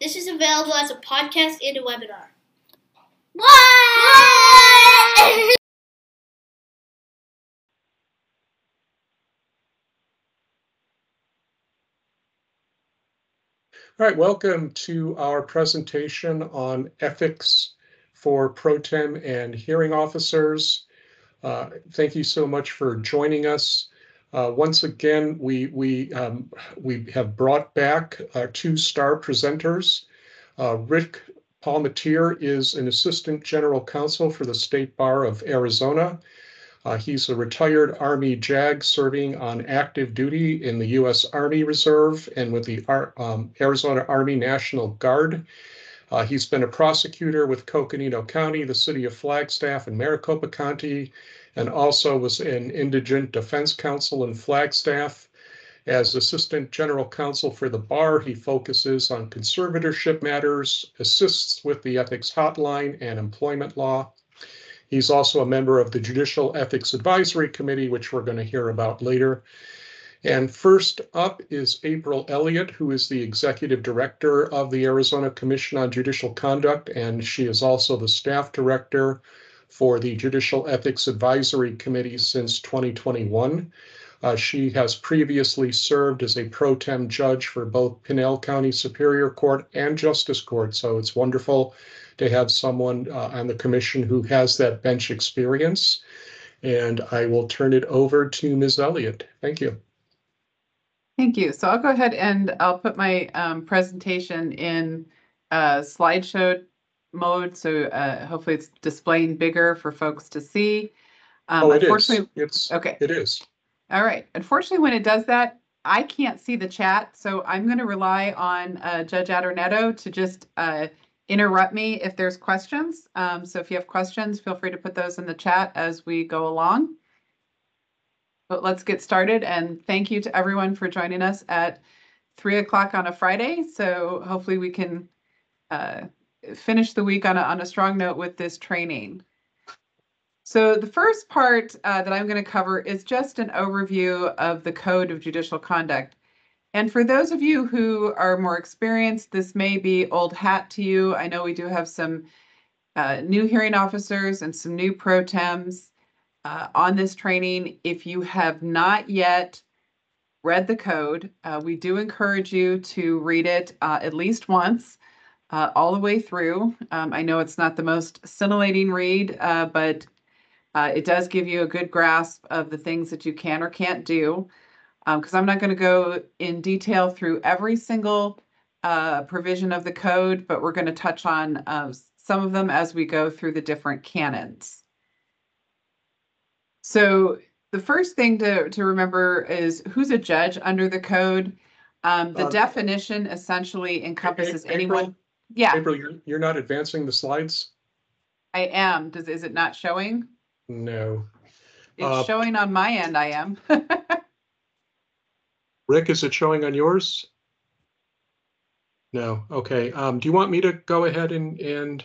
This is available as a podcast and a webinar. What? All right, welcome to our presentation on ethics for pro tem and hearing officers. Thank you so much for joining us. Once again, we have brought back our two star presenters. Rick Palmatier is an assistant general counsel for the State Bar of Arizona. He's a retired Army JAG serving on active duty in the U.S. Army Reserve and with the Arizona Army National Guard. He's been a prosecutor with Coconino County, the city of Flagstaff, and Maricopa County, and also was an indigent defense counsel in Flagstaff. As assistant general counsel for the bar, he focuses on conservatorship matters, assists with the ethics hotline and employment law. He's also a member of the Judicial Ethics Advisory Committee, which we're going to hear about later. And first up is April Elliott, who is the executive director of the Arizona Commission on Judicial Conduct, and she is also the staff director for the Judicial Ethics Advisory Committee since 2021. She has previously served as a pro tem judge for both Pinal County Superior Court and Justice Court, so it's wonderful to have someone on the commission who has that bench experience. And I will turn it over to Ms. Elliott. Thank you. Thank you. So I'll go ahead and I'll put my presentation in slideshow mode. So hopefully it's displaying bigger for folks to see. It is. Okay. It is. All right. Unfortunately, when it does that, I can't see the chat. So I'm going to rely on Judge Adornetto to just interrupt me if there's questions. So if you have questions, feel free to put those in the chat as we go along. But let's get started, and thank you to everyone for joining us at 3 o'clock on a Friday. So hopefully we can finish the week on a strong note with this training. So the first part that I'm going to cover is just an overview of the Code of Judicial Conduct. And for those of you who are more experienced, this may be old hat to you. I know we do have some new hearing officers and some new pro tems on this training. If you have not yet read the code, we do encourage you to read it at least once, all the way through. I know it's not the most scintillating read, but it does give you a good grasp of the things that you can or can't do. Because I'm not going to go in detail through every single provision of the code, but we're going to touch on some of them as we go through the different canons. So the first thing to remember is who's a judge under the code. The definition essentially encompasses anyone. Yeah. April, you're not advancing the slides? I am. Is it not showing? No. It's showing on my end, I am. Rick, is it showing on yours? No. Okay. Do you want me to go ahead and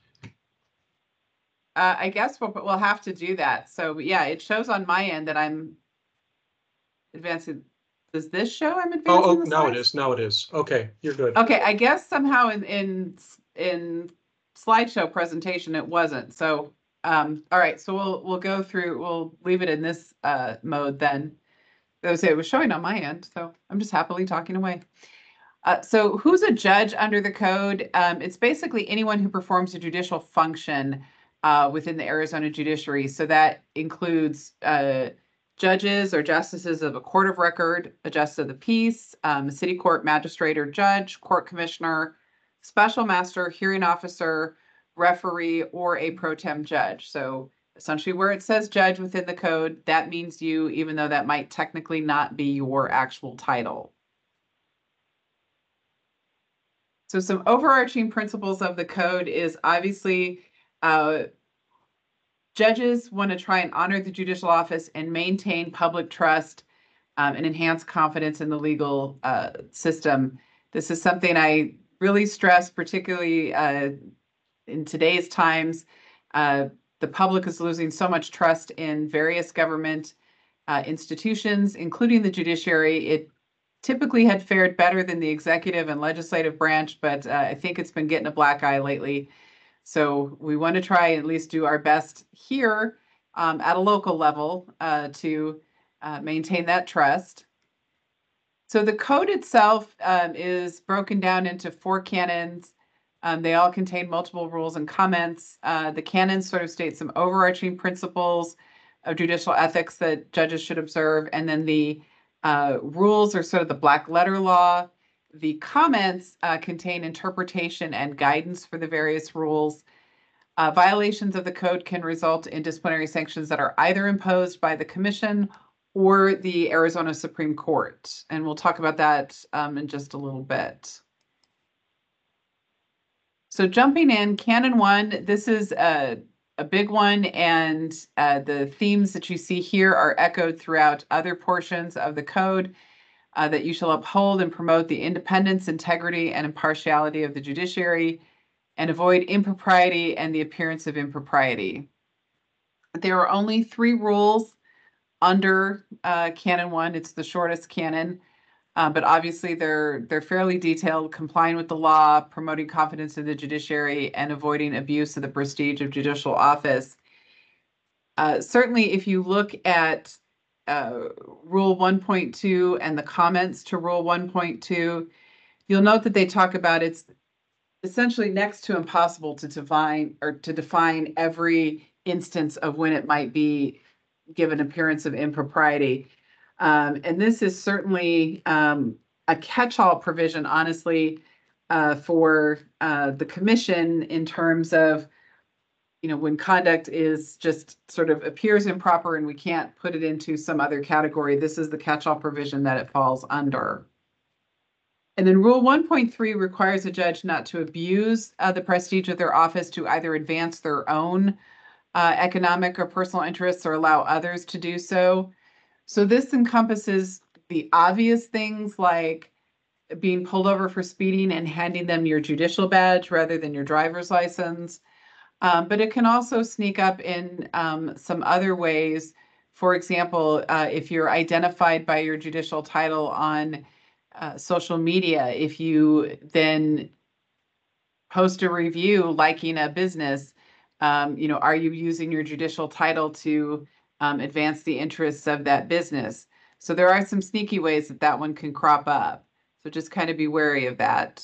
I guess we'll have to do that. So yeah, it shows on my end that I'm advancing. Does this show I'm advancing? Oh, now it is. Now it is. Okay, you're good. Okay, I guess somehow in slideshow presentation it wasn't. So all right, so we'll go through. We'll leave it in this mode then. It was showing on my end, so I'm just happily talking away. So who's a judge under the code? It's basically anyone who performs a judicial function within the Arizona judiciary. So that includes judges or justices of a court of record, a justice of the peace, a city court magistrate or judge, court commissioner, special master, hearing officer, referee, or a pro tem judge. So essentially where it says judge within the code, that means you, even though that might technically not be your actual title. So some overarching principles of the code is obviously judges want to try and honor the judicial office and maintain public trust and enhance confidence in the legal system. This is something I really stress, particularly in today's times. The public is losing so much trust in various government institutions, including the judiciary. typically had fared better than the executive and legislative branch, but I think it's been getting a black eye lately. So we want to try and at least do our best here at a local level to maintain that trust. So the code itself is broken down into 4 canons. They all contain multiple rules and comments. The canons sort of state some overarching principles of judicial ethics that judges should observe, and then the rules are sort of the black letter law. The comments contain interpretation and guidance for the various rules. Violations of the code can result in disciplinary sanctions that are either imposed by the commission or the Arizona Supreme Court. And we'll talk about that in just a little bit. So jumping in, Canon 1, this is a big one, and the themes that you see here are echoed throughout other portions of the code, that you shall uphold and promote the independence, integrity, and impartiality of the judiciary, and avoid impropriety and the appearance of impropriety. There are only 3 rules under Canon 1. It's the shortest canon, but obviously they're fairly detailed: complying with the law, promoting confidence in the judiciary, and avoiding abuse of the prestige of judicial office. Certainly, if you look at Rule 1.2 and the comments to Rule 1.2, you'll note that they talk about it's essentially next to impossible to define every instance of when it might be given appearance of impropriety. And this is certainly a catch-all provision, honestly, for the commission in terms of, when conduct is just sort of appears improper and we can't put it into some other category. This is the catch-all provision that it falls under. And then Rule 1.3 requires a judge not to abuse the prestige of their office to either advance their own economic or personal interests or allow others to do so. So this encompasses the obvious things like being pulled over for speeding and handing them your judicial badge rather than your driver's license. But it can also sneak up in some other ways. For example, if you're identified by your judicial title on social media, if you then post a review liking a business, are you using your judicial title to advance the interests of that business? So there are some sneaky ways that one can crop up. So just kind of be wary of that.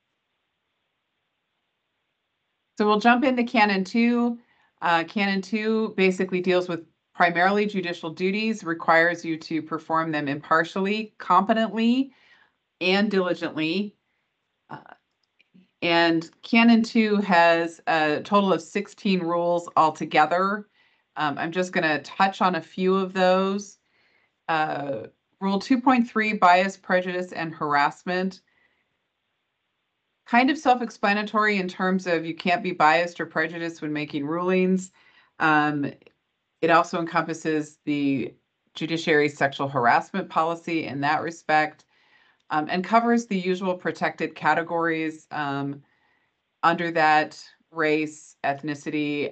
So we'll jump into Canon 2. Canon 2 basically deals with primarily judicial duties, requires you to perform them impartially, competently, and diligently. And Canon 2 has a total of 16 rules altogether. I'm just going to touch on a few of those. Rule 2.3, bias, prejudice, and harassment. Kind of self-explanatory in terms of you can't be biased or prejudiced when making rulings. It also encompasses the judiciary's sexual harassment policy in that respect, and covers the usual protected categories under that: race, ethnicity,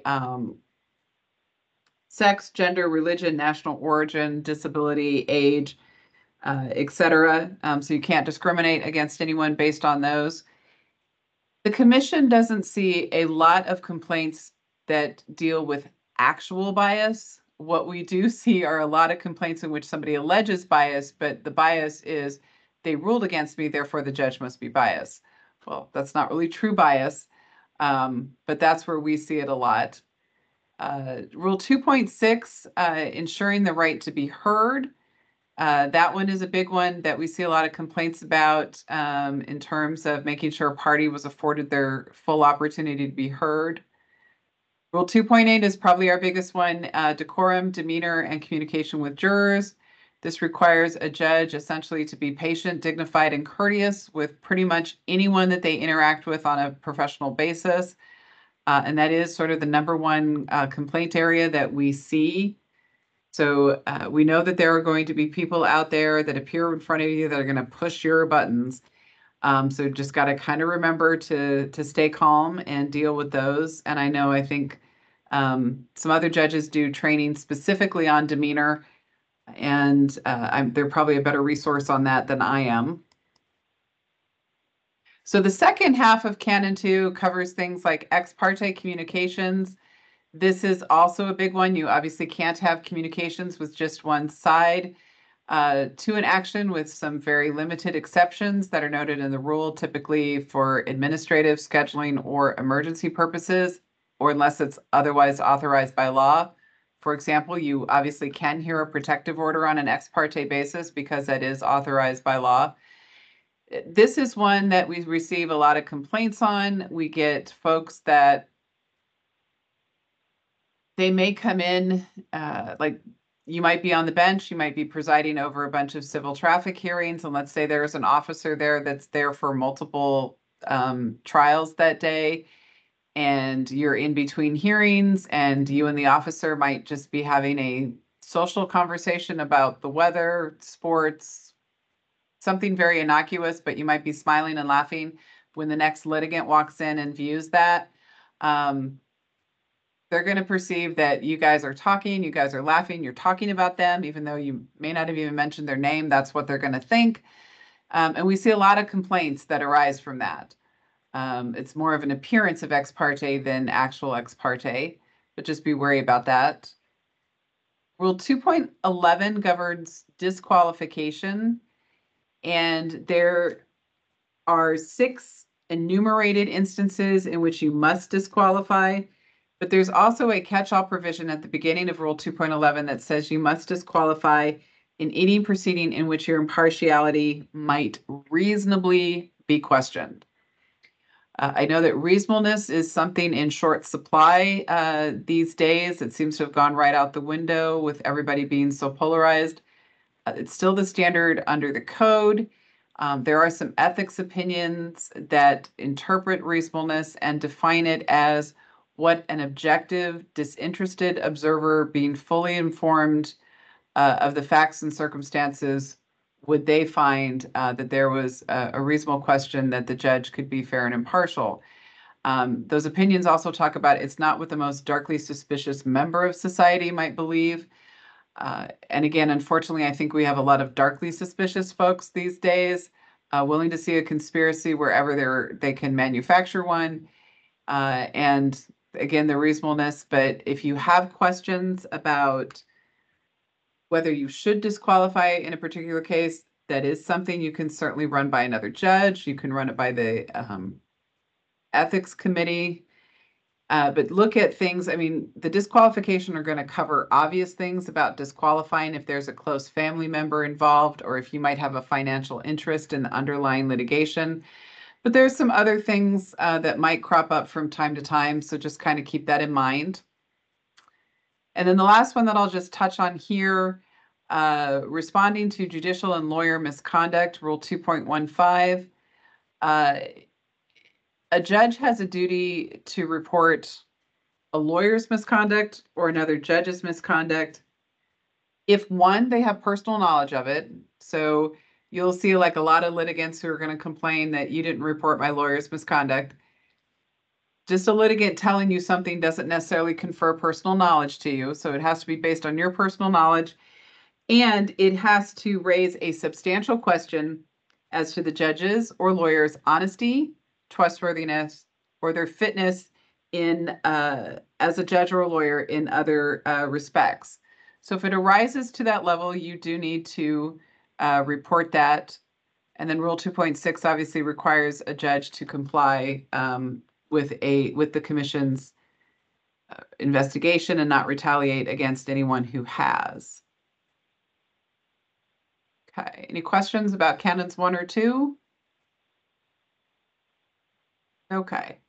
sex, gender, religion, national origin, disability, age, etc. So you can't discriminate against anyone based on those. The commission doesn't see a lot of complaints that deal with actual bias. What we do see are a lot of complaints in which somebody alleges bias, but the bias is they ruled against me, therefore the judge must be biased. Well, that's not really true bias, but that's where we see it a lot. Rule 2.6, ensuring the right to be heard. That one is a big one that we see a lot of complaints about in terms of making sure a party was afforded their full opportunity to be heard. Rule 2.8 is probably our biggest one: decorum, demeanor, and communication with jurors. This requires a judge essentially to be patient, dignified, and courteous with pretty much anyone that they interact with on a professional basis. And that is sort of the number one complaint area that we see. So we know that there are going to be people out there that appear in front of you that are going to push your buttons. So just got to kind of remember to stay calm and deal with those. And I think some other judges do training specifically on demeanor. And they're probably a better resource on that than I am. So the second half of Canon 2 covers things like ex parte communications. This is also a big one. You obviously can't have communications with just one side to an action, with some very limited exceptions that are noted in the rule, typically for administrative, scheduling, or emergency purposes, or unless it's otherwise authorized by law. For example, you obviously can hear a protective order on an ex parte basis because that is authorized by law. This is one that we receive a lot of complaints on. We get folks that they may come in, like you might be on the bench, you might be presiding over a bunch of civil traffic hearings, and let's say there's an officer there that's there for multiple trials that day, and you're in between hearings, and you and the officer might just be having a social conversation about the weather, sports, something very innocuous, but you might be smiling and laughing when the next litigant walks in and views that. They're going to perceive that you guys are talking, you guys are laughing, you're talking about them, even though you may not have even mentioned their name. That's what they're going to think. And we see a lot of complaints that arise from that. It's more of an appearance of ex parte than actual ex parte, but just be wary about that. Rule 2.11 governs disqualification, and there are 6 enumerated instances in which you must disqualify. But there's also a catch-all provision at the beginning of Rule 2.11 that says you must disqualify in any proceeding in which your impartiality might reasonably be questioned. I know that reasonableness is something in short supply these days. It seems to have gone right out the window with everybody being so polarized. It's still the standard under the code. There are some ethics opinions that interpret reasonableness and define it as what an objective, disinterested observer being fully informed of the facts and circumstances would they find that there was a reasonable question that the judge could be fair and impartial. Those opinions also talk about it's not what the most darkly suspicious member of society might believe. And again, unfortunately, I think we have a lot of darkly suspicious folks these days, willing to see a conspiracy wherever they can manufacture one. And again, the reasonableness. But if you have questions about whether you should disqualify in a particular case, that is something you can certainly run by another judge. You can run it by the ethics committee. But look at things, I mean, the disqualification are going to cover obvious things about disqualifying if there's a close family member involved, or if you might have a financial interest in the underlying litigation. But there's some other things that might crop up from time to time, so just kind of keep that in mind. And then the last one that I'll just touch on here, responding to judicial and lawyer misconduct, Rule 2.15. A judge has a duty to report a lawyer's misconduct or another judge's misconduct if, one, they have personal knowledge of it. So you'll see like a lot of litigants who are going to complain that you didn't report my lawyer's misconduct. Just a litigant telling you something doesn't necessarily confer personal knowledge to you. So it has to be based on your personal knowledge, and it has to raise a substantial question as to the judge's or lawyer's honesty, trustworthiness, or their fitness in as a judge or a lawyer in other respects. So if it arises to that level, you do need to report that. And then Rule 2.6 obviously requires a judge to comply with the commission's investigation and not retaliate against anyone who has. Okay, any questions about canons 1 or 2? Okay.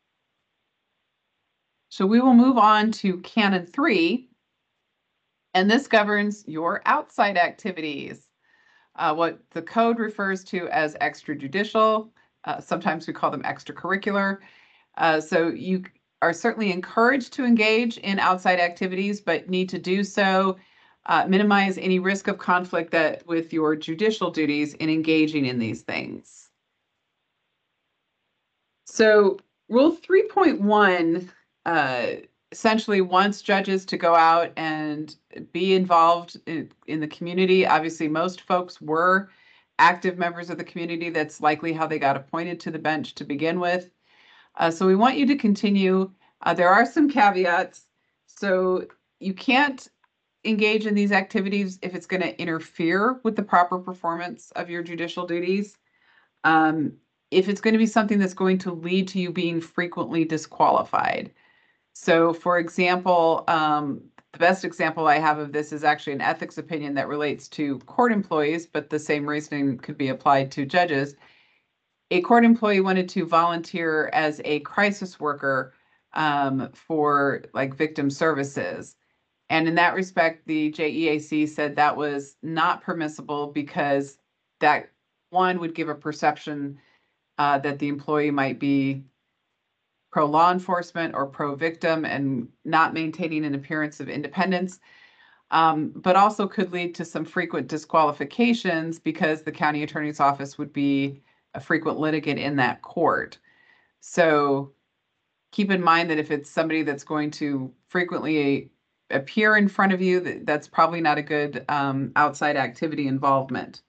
So we will move on to Canon 3, and this governs your outside activities, what the code refers to as extrajudicial. Sometimes we call them extracurricular. So you are certainly encouraged to engage in outside activities, but need to do so, minimize any risk of conflict with your judicial duties in engaging in these things. So Rule 3.1 essentially wants judges to go out and be involved in the community. Obviously, most folks were active members of the community. That's likely how they got appointed to the bench to begin with. So we want you to continue. There are some caveats. So you can't engage in these activities if it's going to interfere with the proper performance of your judicial duties. If it's going to be something that's going to lead to you being frequently disqualified. So, for example, the best example I have of this is actually an ethics opinion that relates to court employees, but the same reasoning could be applied to judges. A court employee wanted to volunteer as a crisis worker for like victim services. And in that respect, the JEAC said that was not permissible because that one would give a perception that the employee might be pro-law enforcement or pro-victim and not maintaining an appearance of independence, but also could lead to some frequent disqualifications because the county attorney's office would be a frequent litigant in that court. So keep in mind that if it's somebody that's going to frequently appear in front of you, that's probably not a good outside activity involvement.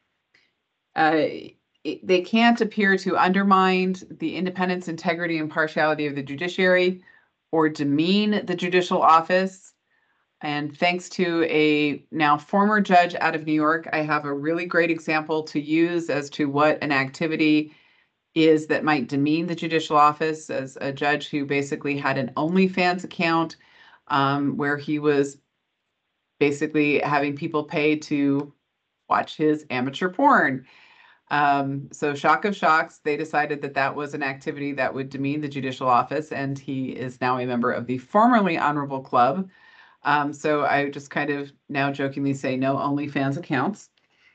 They can't appear to undermine the independence, integrity, and impartiality of the judiciary or demean the judicial office. And thanks to a now former judge out of New York, I have a really great example to use as to what an activity is that might demean the judicial office, as a judge who basically had an OnlyFans account where he was basically having people pay to watch his amateur porn. So shock of shocks, they decided that that was an activity that would demean the judicial office, and he is now a member of the formerly Honorable Club. So I just kind of now jokingly say no OnlyFans accounts.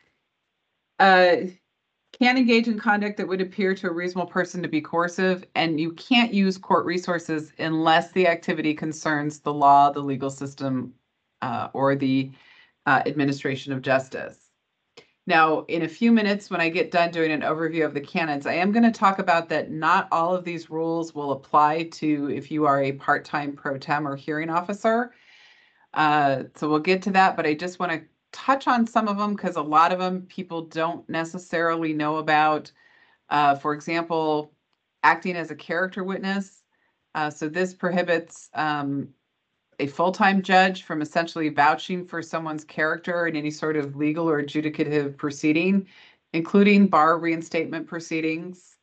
Can engage in conduct that would appear to a reasonable person to be coercive, and you can't use court resources unless the activity concerns the law, the legal system, or the administration of justice. Now, in a few minutes, when I get done doing an overview of the canons, I am going to talk about that not all of these rules will apply to if you are a part-time pro tem or hearing officer. So we'll get to that, but I just want to touch on some of them because a lot of them people don't necessarily know about. For example, acting as a character witness. So this prohibits a full-time judge from essentially vouching for someone's character in any sort of legal or adjudicative proceeding, including bar reinstatement proceedings.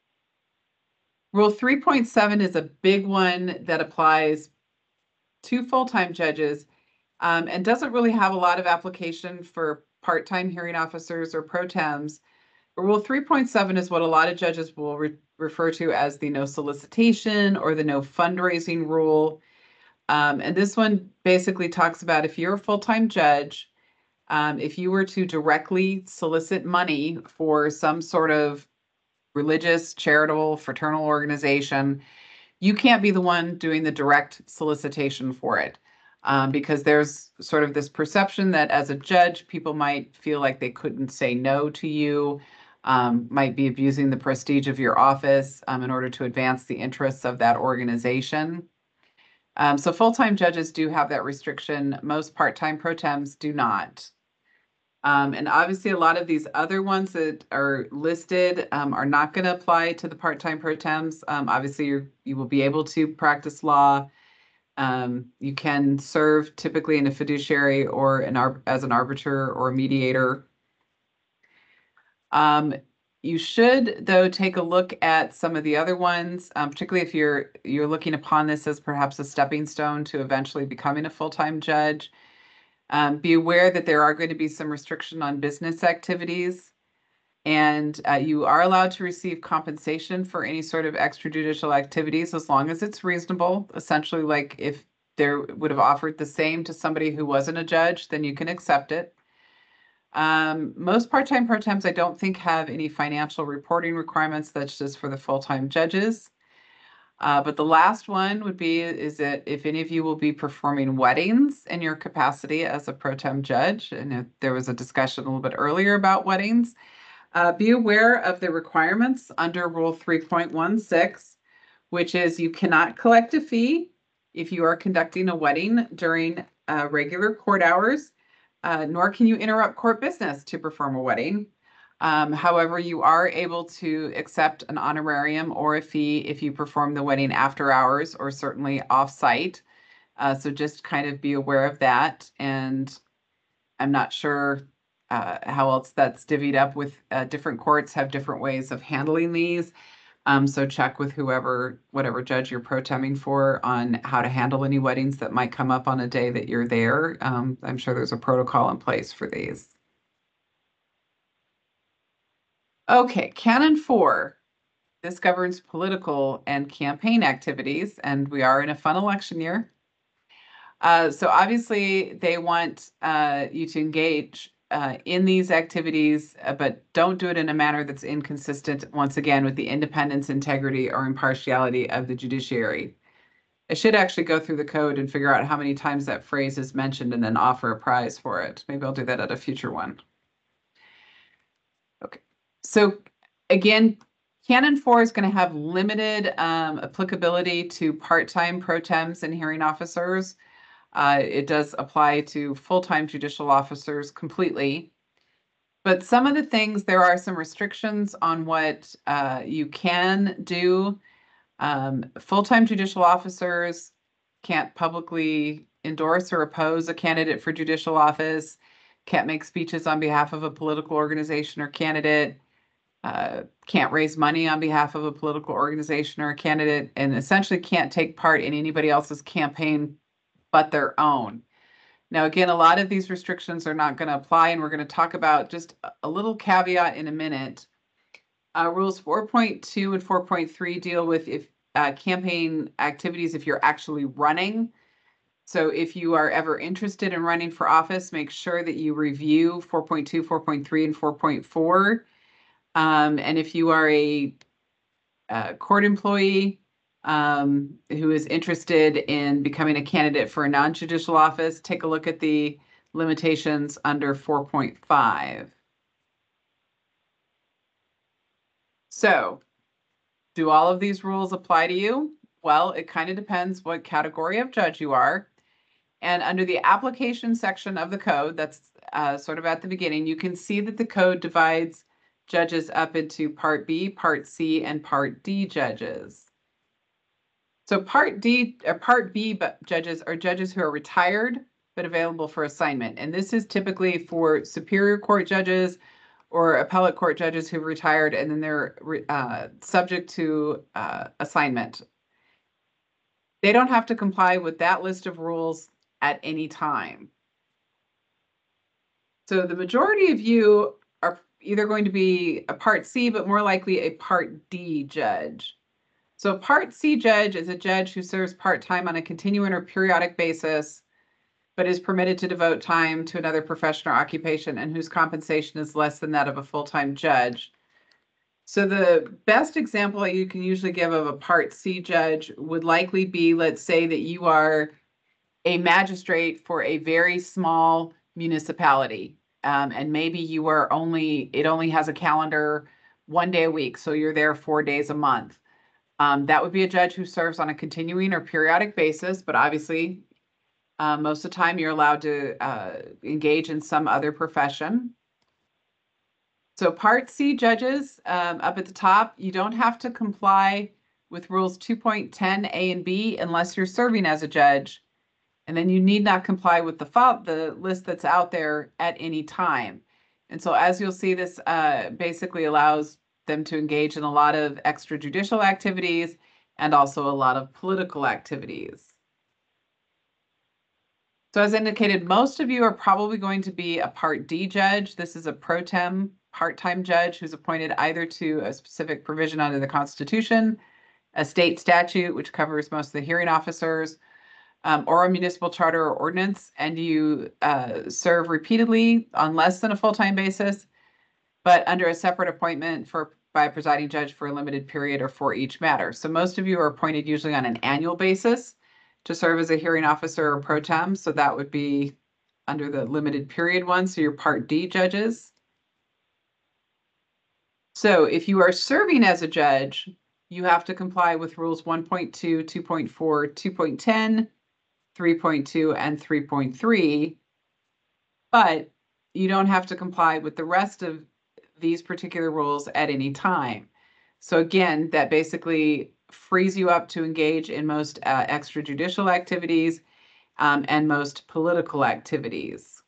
Rule 3.7 is a big one that applies to full-time judges and doesn't really have a lot of application for part-time hearing officers or pro tems. Rule 3.7 is what a lot of judges will refer to as the no solicitation or the no fundraising rule. And this one basically talks about if you're a full-time judge, if you were to directly solicit money for some sort of religious, charitable, fraternal organization, you can't be the one doing the direct solicitation for it. Because there's sort of this perception that as a judge, people might feel like they couldn't say no to you, might be abusing the prestige of your office in order to advance the interests of that organization. So full-time judges do have that restriction. Most part-time pro tems do not. And obviously a lot of these other ones that are listed are not going to apply to the part-time pro tems. Obviously you will be able to practice law. You can serve typically in a fiduciary or as an arbiter or a mediator. You should, though, take a look at some of the other ones, particularly if you're looking upon this as perhaps a stepping stone to eventually becoming a full-time judge. Be aware that there are going to be some restriction on business activities, and you are allowed to receive compensation for any sort of extrajudicial activities as long as it's reasonable. Essentially, like if they would have offered the same to somebody who wasn't a judge, then you can accept it. Most part-time pro tems I don't think have any financial reporting requirements. That's just for the full-time judges. But the last one would be is that if any of you will be performing weddings in your capacity as a pro tem judge, and if there was a discussion a little bit earlier about weddings, be aware of the requirements under Rule 3.16, which is you cannot collect a fee if you are conducting a wedding during regular court hours, nor can you interrupt court business to perform a wedding. However, you are able to accept an honorarium or a fee if you perform the wedding after hours or certainly off-site. So just kind of be aware of that. And I'm not sure how else that's divvied up with different courts have different ways of handling these. So check with whatever judge you're pro temping for on how to handle any weddings that might come up on a day that you're there. I'm sure there's a protocol in place for these. Okay, Canon 4. This governs political and campaign activities, and we are in a fun election year. So obviously they want you to engage in these activities, but don't do it in a manner that's inconsistent, once again, with the independence, integrity, or impartiality of the judiciary. I should actually go through the code and figure out how many times that phrase is mentioned and then offer a prize for it. Maybe I'll do that at a future one. Okay, so again, Canon 4 is going to have limited applicability to part-time pro tems and hearing officers. It does apply to full-time judicial officers completely. But some of the things, there are some restrictions on what you can do. Full-time judicial officers can't publicly endorse or oppose a candidate for judicial office, can't make speeches on behalf of a political organization or candidate, can't raise money on behalf of a political organization or a candidate, and essentially can't take part in anybody else's campaign but their own. Now, again, a lot of these restrictions are not going to apply, and we're going to talk about just a little caveat in a minute. Rules 4.2 and 4.3 deal with if campaign activities if you're actually running. So if you are ever interested in running for office, make sure that you review 4.2, 4.3, and 4.4. And if you are a court employee who is interested in becoming a candidate for a non-judicial office, take a look at the limitations under 4.5. So, do all of these rules apply to you? Well, it kind of depends what category of judge you are. And under the application section of the code, that's sort of at the beginning, you can see that the code divides judges up into Part B, Part C, and Part D judges. So Part B judges are judges who are retired but available for assignment. And this is typically for superior court judges or appellate court judges who've retired and then they're subject to assignment. They don't have to comply with that list of rules at any time. So the majority of you are either going to be a Part C, but more likely a Part D judge. So a Part C judge is a judge who serves part-time on a continuing or periodic basis, but is permitted to devote time to another profession or occupation and whose compensation is less than that of a full-time judge. So the best example you can usually give of a Part C judge would likely be, let's say that you are a magistrate for a very small municipality. And maybe you are it only has a calendar 1 day a week. So you're there 4 days a month. That would be a judge who serves on a continuing or periodic basis, but obviously most of the time you're allowed to engage in some other profession. So Part C judges up at the top, you don't have to comply with rules 2.10 A and B unless you're serving as a judge. And then you need not comply with the list that's out there at any time. And so as you'll see, this basically allows them to engage in a lot of extrajudicial activities and also a lot of political activities. So as indicated, most of you are probably going to be a Part D judge. This is a pro tem part-time judge who's appointed either to a specific provision under the Constitution, a state statute, which covers most of the hearing officers, or a municipal charter or ordinance, and you serve repeatedly on less than a full-time basis, but under a separate appointment by a presiding judge for a limited period or for each matter. So most of you are appointed usually on an annual basis to serve as a hearing officer or pro tem. So that would be under the limited period one. So you're Part D judges. So if you are serving as a judge, you have to comply with rules 1.2, 2.4, 2.10, 3.2, and 3.3, but you don't have to comply with the rest of these particular rules at any time. So again, that basically frees you up to engage in most extrajudicial activities and most political activities.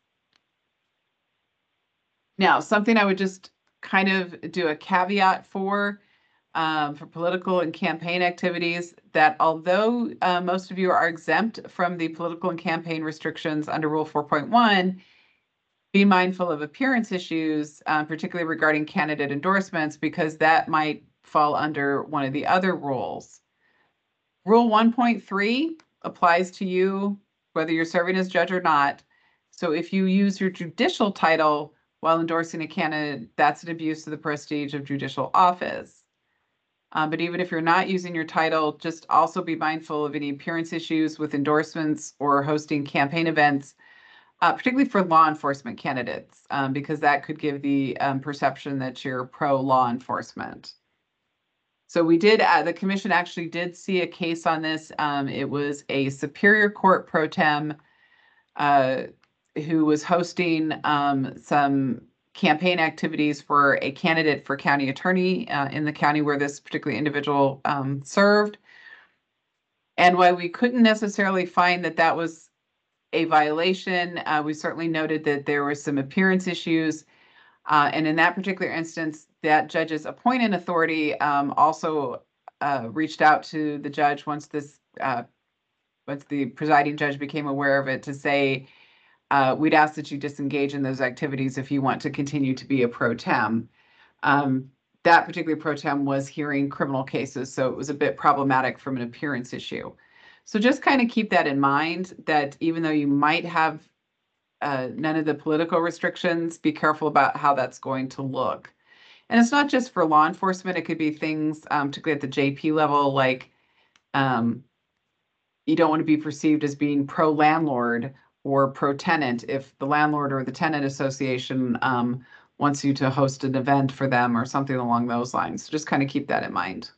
Now, something I would just kind of do a caveat for political and campaign activities, that although most of you are exempt from the political and campaign restrictions under Rule 4.1, be mindful of appearance issues, particularly regarding candidate endorsements, because that might fall under one of the other rules. Rule 1.3 applies to you whether you're serving as judge or not. So if you use your judicial title while endorsing a candidate, that's an abuse of the prestige of judicial office. But even if you're not using your title, just also be mindful of any appearance issues with endorsements or hosting campaign events, particularly for law enforcement candidates, because that could give the perception that you're pro-law enforcement. So we did, the commission actually did see a case on this. It was a Superior Court pro tem who was hosting some campaign activities for a candidate for county attorney in the county where this particular individual served. And while we couldn't necessarily find that that was a violation, we certainly noted that there were some appearance issues. And in that particular instance, that judge's appointing authority also reached out to the judge once the presiding judge became aware of it, to say, we'd ask that you disengage in those activities if you want to continue to be a pro tem. That particular pro tem was hearing criminal cases, so it was a bit problematic from an appearance issue. So just kind of keep that in mind, that even though you might have none of the political restrictions, be careful about how that's going to look. And it's not just for law enforcement. It could be things, particularly at the JP level, like you don't want to be perceived as being pro-landlord or pro-tenant if the landlord or the tenant association wants you to host an event for them or something along those lines. So just kind of keep that in mind.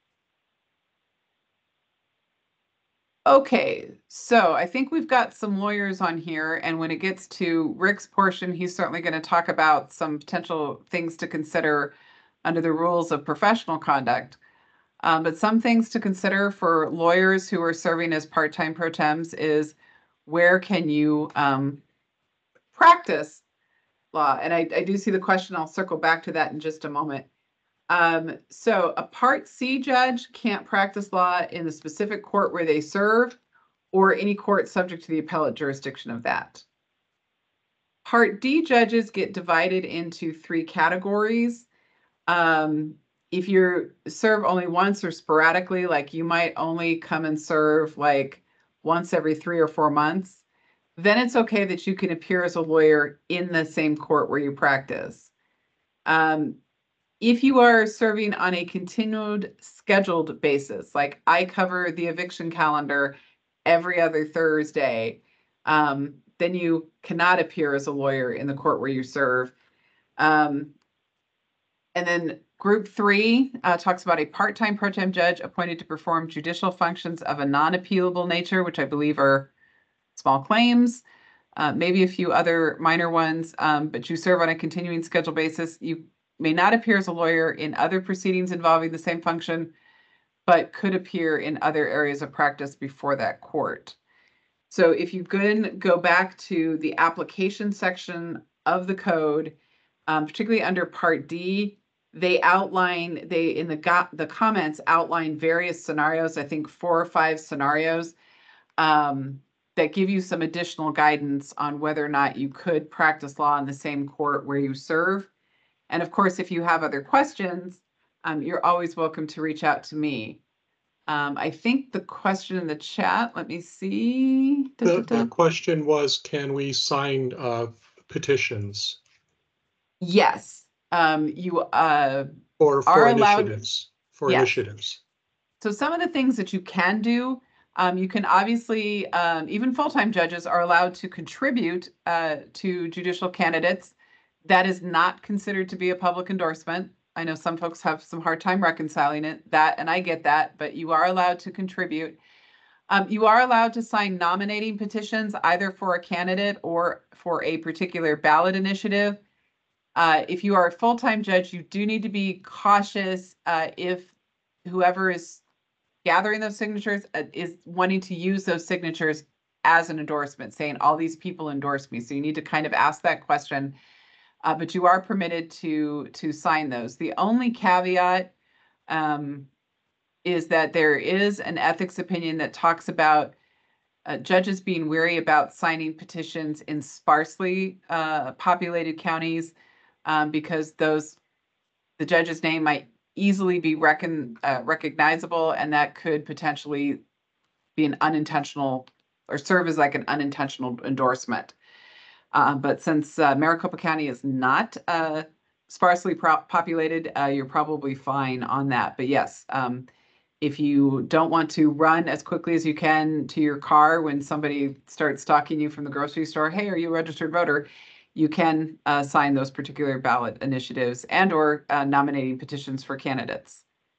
Okay, so I think we've got some lawyers on here, and when it gets to Rick's portion, he's certainly going to talk about some potential things to consider under the rules of professional conduct. But some things to consider for lawyers who are serving as part-time pro tems is, where can you practice law? And I do see the question. I'll circle back to that in just a moment. So a Part C judge can't practice law in the specific court where they serve, or any court subject to the appellate jurisdiction of that. Part D judges get divided into 3 categories. If you serve only once or sporadically, like you might only come and serve like once every 3 or 4 months, then it's okay that you can appear as a lawyer in the same court where you practice. If you are serving on a continued scheduled basis, like I cover the eviction calendar every other Thursday, then you cannot appear as a lawyer in the court where you serve. And then Group 3 talks about a part-time pro tem judge appointed to perform judicial functions of a non-appealable nature, which I believe are small claims, maybe a few other minor ones, but you serve on a continuing schedule basis. You may not appear as a lawyer in other proceedings involving the same function, but could appear in other areas of practice before that court. So if you could go back to the application section of the code, particularly under Part D, they outline, in the comments outline various scenarios, I think 4 or 5 scenarios, that give you some additional guidance on whether or not you could practice law in the same court where you serve. And of course, if you have other questions, you're always welcome to reach out to me. I think the question in the chat, let me see. The question was, can we sign petitions? Yes, you or for are initiatives. Allowed, yes. Initiatives. So some of the things that you can do, you can obviously, even full-time judges are allowed to contribute to judicial candidates. That is not considered to be a public endorsement. I know some folks have some hard time reconciling it, and I get that, but you are allowed to contribute. You are allowed to sign nominating petitions either for a candidate or for a particular ballot initiative. If you are a full-time judge, you do need to be cautious if whoever is gathering those signatures is wanting to use those signatures as an endorsement, saying all these people endorse me. So you need to kind of ask that question, but you are permitted to sign those. The only caveat is that there is an ethics opinion that talks about judges being wary about signing petitions in sparsely populated counties because the judge's name might easily be recognizable, and that could potentially be an unintentional or serve as like an unintentional endorsement. But since Maricopa County is not sparsely populated, you're probably fine on that. But yes, if you don't want to run as quickly as you can to your car when somebody starts stalking you from the grocery store, hey, are you a registered voter? You can sign those particular ballot initiatives and or nominating petitions for candidates.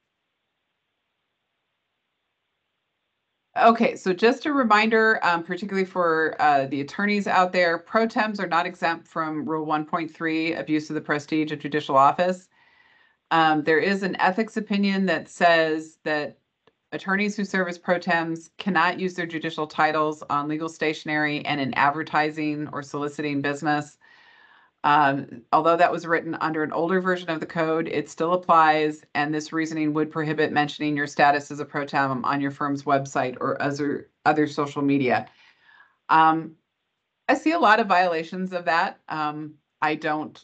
Okay, so just a reminder, particularly for the attorneys out there, pro tems are not exempt from Rule 1.3, abuse of the prestige of judicial office. There is an ethics opinion that says that attorneys who serve as pro tems cannot use their judicial titles on legal stationery and in advertising or soliciting business. Although that was written under an older version of the code, it still applies, and this reasoning would prohibit mentioning your status as a pro tem on your firm's website or other social media. I see a lot of violations of that. I don't,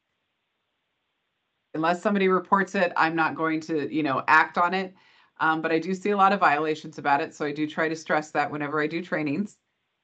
unless somebody reports it, I'm not going to, act on it. But I do see a lot of violations about it, so I do try to stress that whenever I do trainings.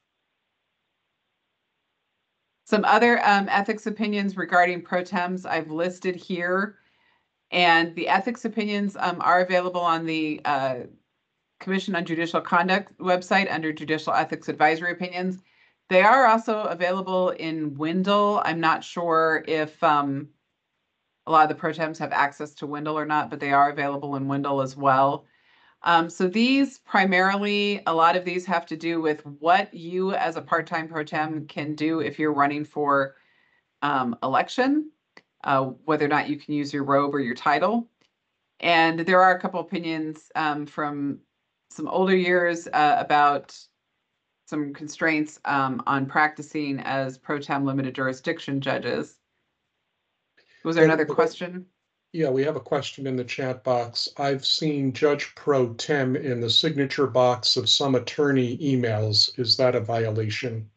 Some other ethics opinions regarding pro tems I've listed here, and the ethics opinions are available on the Commission on Judicial Conduct website under Judicial Ethics Advisory Opinions. They are also available in Windle. I'm not sure if a lot of the pro tems have access to Windle or not, but they are available in Windle as well. So these primarily, a lot of these have to do with what you as a part-time pro tem can do if you're running for election, whether or not you can use your robe or your title. And there are a couple opinions from some older years about some constraints on practicing as pro tem limited jurisdiction judges. Was there another question? Yeah, we have a question in the chat box. I've seen Judge Pro Tem in the signature box of some attorney emails. Is that a violation?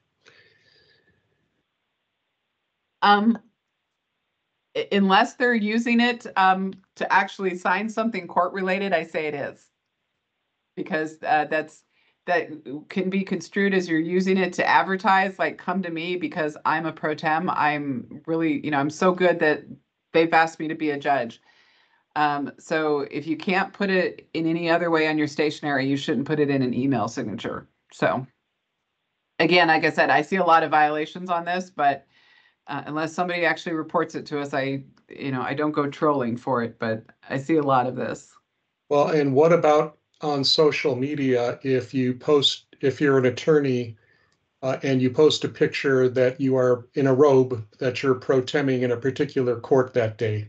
Unless they're using it to actually sign something court related, I say it is. Because that can be construed as you're using it to advertise, like, come to me because I'm a pro tem. I'm really, I'm so good that they've asked me to be a judge. So if you can't put it in any other way on your stationery, you shouldn't put it in an email signature. So again, like I said, I see a lot of violations on this, but unless somebody actually reports it to us, I don't go trolling for it, but I see a lot of this. Well, and what about on social media? If you're an attorney and you post a picture that you are in a robe, that you're pro temming in a particular court that day?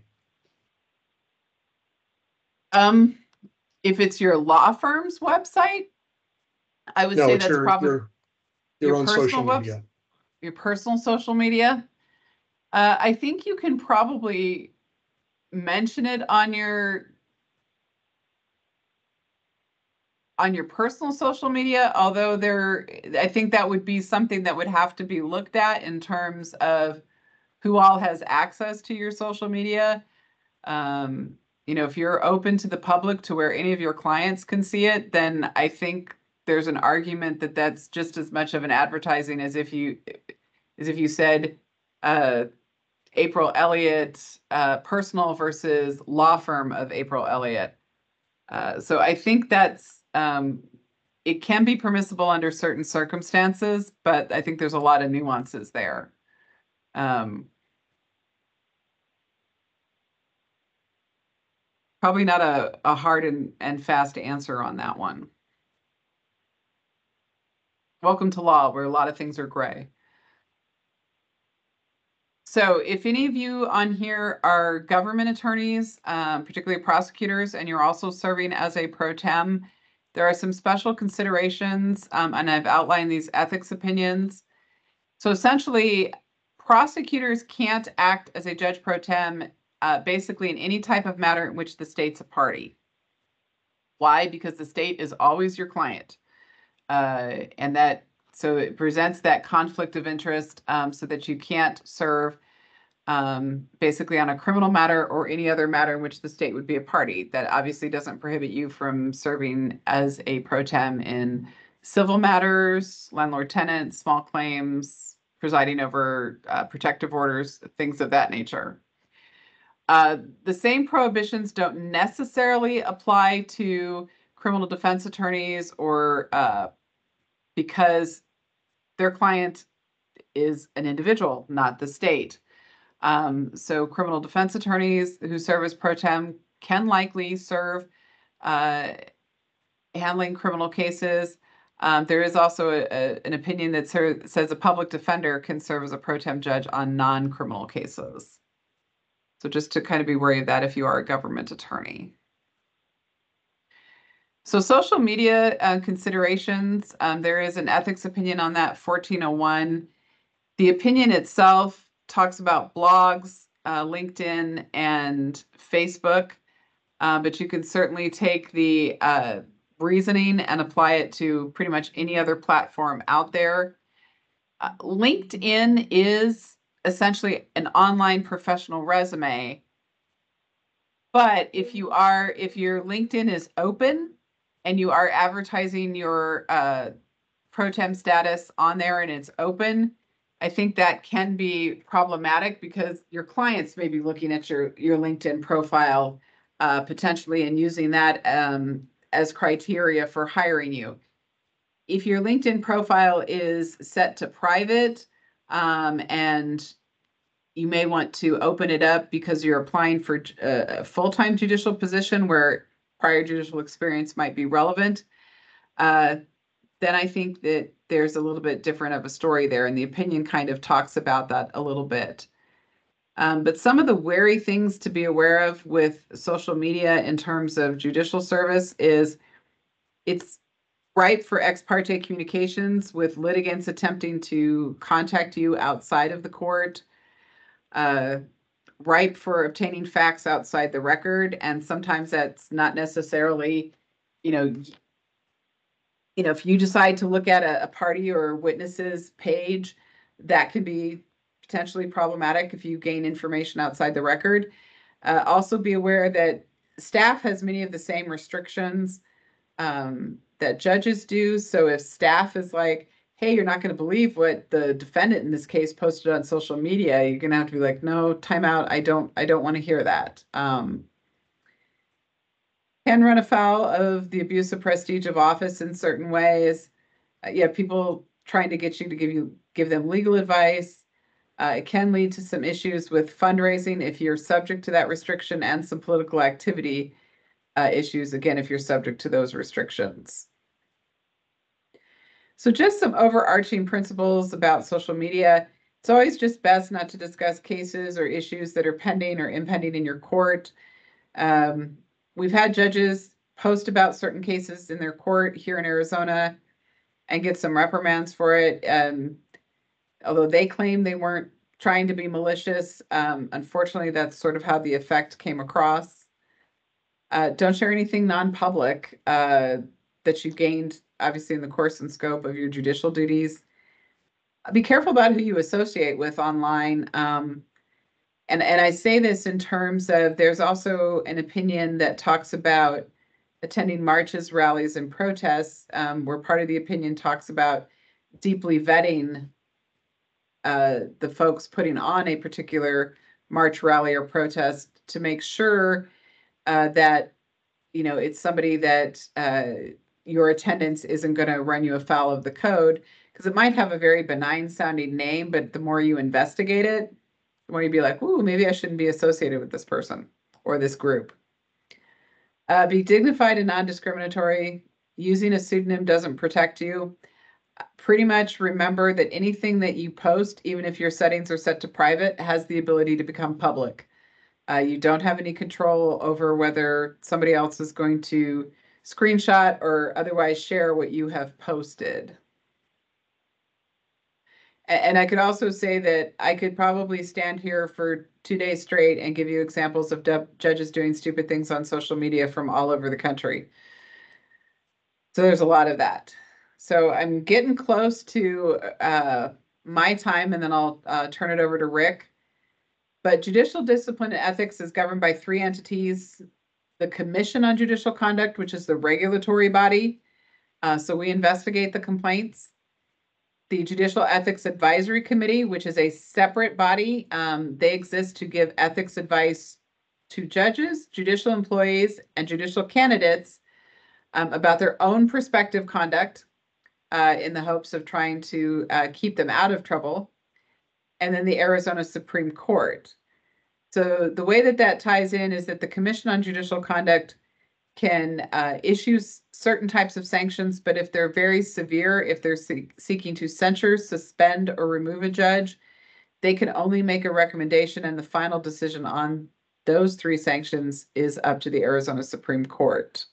If it's your law firm's website, I would say that's probably your own social media. Your personal social media. I think you can probably mention it on your personal social media, although I think that would be something that would have to be looked at in terms of who all has access to your social media. If you're open to the public to where any of your clients can see it, then I think there's an argument that that's just as much of an advertising as if you said April Elliott personal versus law firm of April Elliott. So I think that's it can be permissible under certain circumstances, but I think there's a lot of nuances there. Probably not a hard and fast answer on that one. Welcome to law, where a lot of things are gray. So if any of you on here are government attorneys, particularly prosecutors, and you're also serving as a pro tem, there are some special considerations, and I've outlined these ethics opinions. So essentially, prosecutors can't act as a judge pro tem basically in any type of matter in which the state's a party. Why? Because the state is always your client. And that, so it presents that conflict of interest so that you can't serve basically on a criminal matter or any other matter in which the state would be a party. That obviously doesn't prohibit you from serving as a pro tem in civil matters, landlord-tenant, small claims, presiding over protective orders, things of that nature. The same prohibitions don't necessarily apply to criminal defense attorneys or because their client is an individual, not the state. So criminal defense attorneys who serve as pro tem can likely serve handling criminal cases. There is also an opinion that says a public defender can serve as a pro tem judge on non-criminal cases. So just to kind of be wary of that if you are a government attorney. So social media considerations, there is an ethics opinion on that, 1401. The opinion itself talks about blogs, LinkedIn, and Facebook, but you can certainly take the reasoning and apply it to pretty much any other platform out there. LinkedIn is essentially an online professional resume, but if your LinkedIn is open and you are advertising your pro tem status on there and it's open, I think that can be problematic because your clients may be looking at your LinkedIn profile potentially and using that as criteria for hiring you. If your LinkedIn profile is set to private and you may want to open it up because you're applying for a full-time judicial position where prior judicial experience might be relevant, then I think that there's a little bit different of a story there, and the opinion kind of talks about that a little bit. But some of the wary things to be aware of with social media in terms of judicial service is it's ripe for ex parte communications with litigants attempting to contact you outside of the court, ripe for obtaining facts outside the record, and sometimes that's not necessarily, if you decide to look at a party or witness's page, that could be potentially problematic if you gain information outside the record. Also be aware that staff has many of the same restrictions that judges do. So if staff is like, hey, you're not going to believe what the defendant in this case posted on social media, you're going to have to be like, no, time out. I don't want to hear that. Can run afoul of the abuse of prestige of office in certain ways. People trying to get you to give them legal advice. It can lead to some issues with fundraising if you're subject to that restriction, and some political activity issues, again, if you're subject to those restrictions. So just some overarching principles about social media. It's always just best not to discuss cases or issues that are pending or impending in your court. We've had judges post about certain cases in their court here in Arizona and get some reprimands for it. Although they claim they weren't trying to be malicious, unfortunately, that's sort of how the effect came across. Don't share anything non-public that you gained, obviously, in the course and scope of your judicial duties. Be careful about who you associate with online. And I say this in terms of, there's also an opinion that talks about attending marches, rallies, and protests, where part of the opinion talks about deeply vetting the folks putting on a particular march, rally, or protest to make sure that, it's somebody that your attendance isn't going to run you afoul of the code, because it might have a very benign sounding name, but the more you investigate it, the more you'd be like, ooh, maybe I shouldn't be associated with this person or this group. Be dignified and non-discriminatory. Using a pseudonym doesn't protect you. Pretty much remember that anything that you post, even if your settings are set to private, has the ability to become public. You don't have any control over whether somebody else is going to screenshot or otherwise share what you have posted. And I could also say that I could probably stand here for 2 days straight and give you examples of judges doing stupid things on social media from all over the country. So there's a lot of that. So I'm getting close to my time, and then I'll turn it over to Rick. But judicial discipline and ethics is governed by 3 entities: the Commission on Judicial Conduct, which is the regulatory body. So we investigate the complaints. The Judicial Ethics Advisory Committee, which is a separate body. They exist to give ethics advice to judges, judicial employees, and judicial candidates about their own prospective conduct in the hopes of trying to keep them out of trouble. And then the Arizona Supreme Court. So the way that ties in is that the Commission on Judicial Conduct can issue certain types of sanctions, but if they're very severe, if they're seeking to censure, suspend, or remove a judge, they can only make a recommendation, and the final decision on those 3 sanctions is up to the Arizona Supreme Court.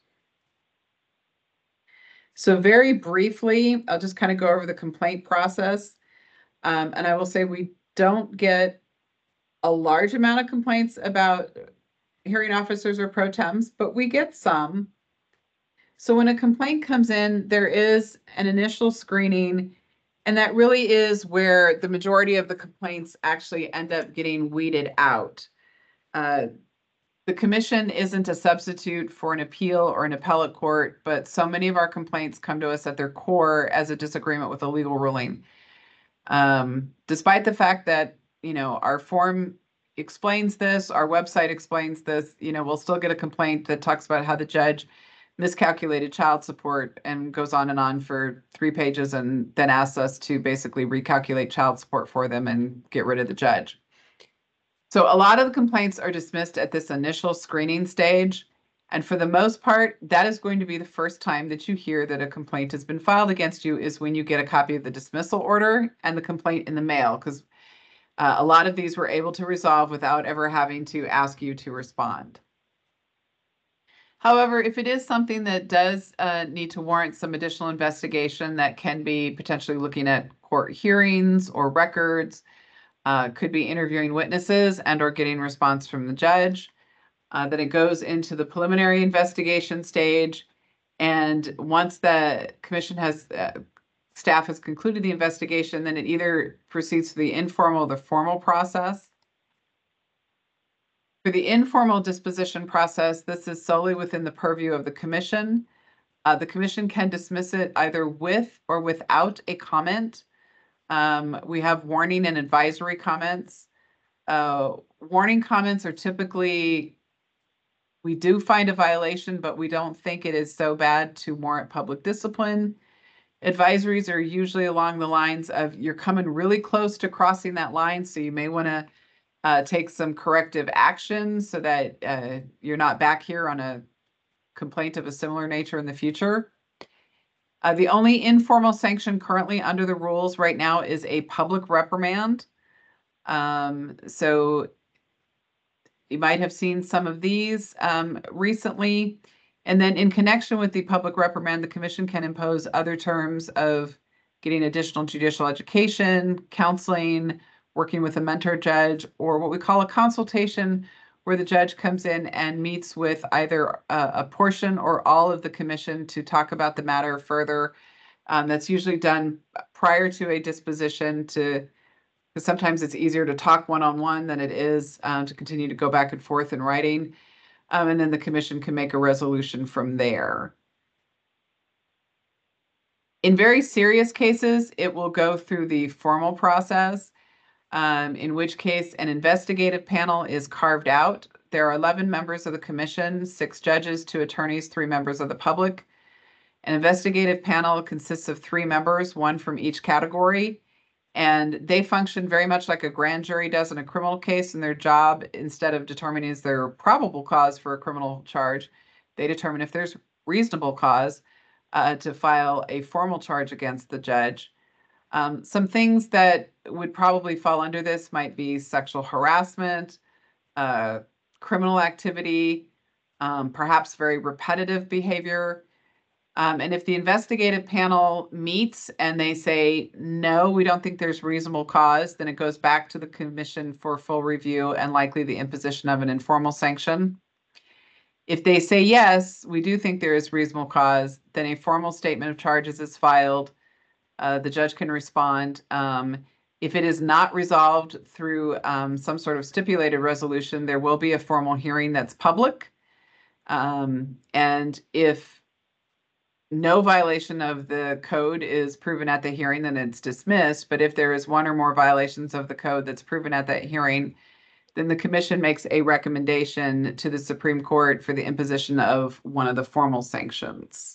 So very briefly, I'll just kind of go over the complaint process. And I will say we don't get a large amount of complaints about hearing officers or pro tems, but we get some. So when a complaint comes in, there is an initial screening, and that really is where the majority of the complaints actually end up getting weeded out. The commission isn't a substitute for an appeal or an appellate court, but so many of our complaints come to us at their core as a disagreement with a legal ruling. Despite the fact that, our form explains this, our website explains this, we'll still get a complaint that talks about how the judge miscalculated child support and goes on and on for 3 pages and then asks us to basically recalculate child support for them and get rid of the judge. So a lot of the complaints are dismissed at this initial screening stage. And for the most part, that is going to be the first time that you hear that a complaint has been filed against you, is when you get a copy of the dismissal order and the complaint in the mail, because a lot of these we're able to resolve without ever having to ask you to respond. However, if it is something that does need to warrant some additional investigation, that can be potentially looking at court hearings or records, could be interviewing witnesses and or getting response from the judge. Then it goes into the preliminary investigation stage. And once the commission staff has concluded the investigation, then it either proceeds to the informal or the formal process. For the informal disposition process, this is solely within the purview of the commission. The commission can dismiss it either with or without a comment. We have warning and advisory comments. Warning comments are typically, we do find a violation, but we don't think it is so bad to warrant public discipline. Advisories are usually along the lines of, you're coming really close to crossing that line, so you may want to take some corrective action so that you're not back here on a complaint of a similar nature in the future. The only informal sanction currently under the rules right now is a public reprimand. So you might have seen some of these recently. And then in connection with the public reprimand, the commission can impose other terms of getting additional judicial education, counseling, working with a mentor judge, or what we call a consultation, where the judge comes in and meets with either a portion or all of the commission to talk about the matter further. That's usually done prior to a disposition, because sometimes it's easier to talk one-on-one than it is to continue to go back and forth in writing. And then the commission can make a resolution from there. In very serious cases, it will go through the formal process, in which case an investigative panel is carved out. There are 11 members of the commission, 6 judges, 2 attorneys, 3 members of the public. An investigative panel consists of 3 members, 1 from each category, and they function very much like a grand jury does in a criminal case. And their job, instead of determining is there probable cause for a criminal charge, they determine if there's reasonable cause to file a formal charge against the judge. Some things that would probably fall under this might be sexual harassment, criminal activity, perhaps very repetitive behavior. And if the investigative panel meets and they say, no, we don't think there's reasonable cause, then it goes back to the commission for full review and likely the imposition of an informal sanction. If they say, yes, we do think there is reasonable cause, then a formal statement of charges is filed. The judge can respond. If it is not resolved through some sort of stipulated resolution, there will be a formal hearing that's public. And if no violation of the code is proven at the hearing, then it's dismissed. But if there is one or more violations of the code that's proven at that hearing, then the commission makes a recommendation to the Supreme Court for the imposition of one of the formal sanctions.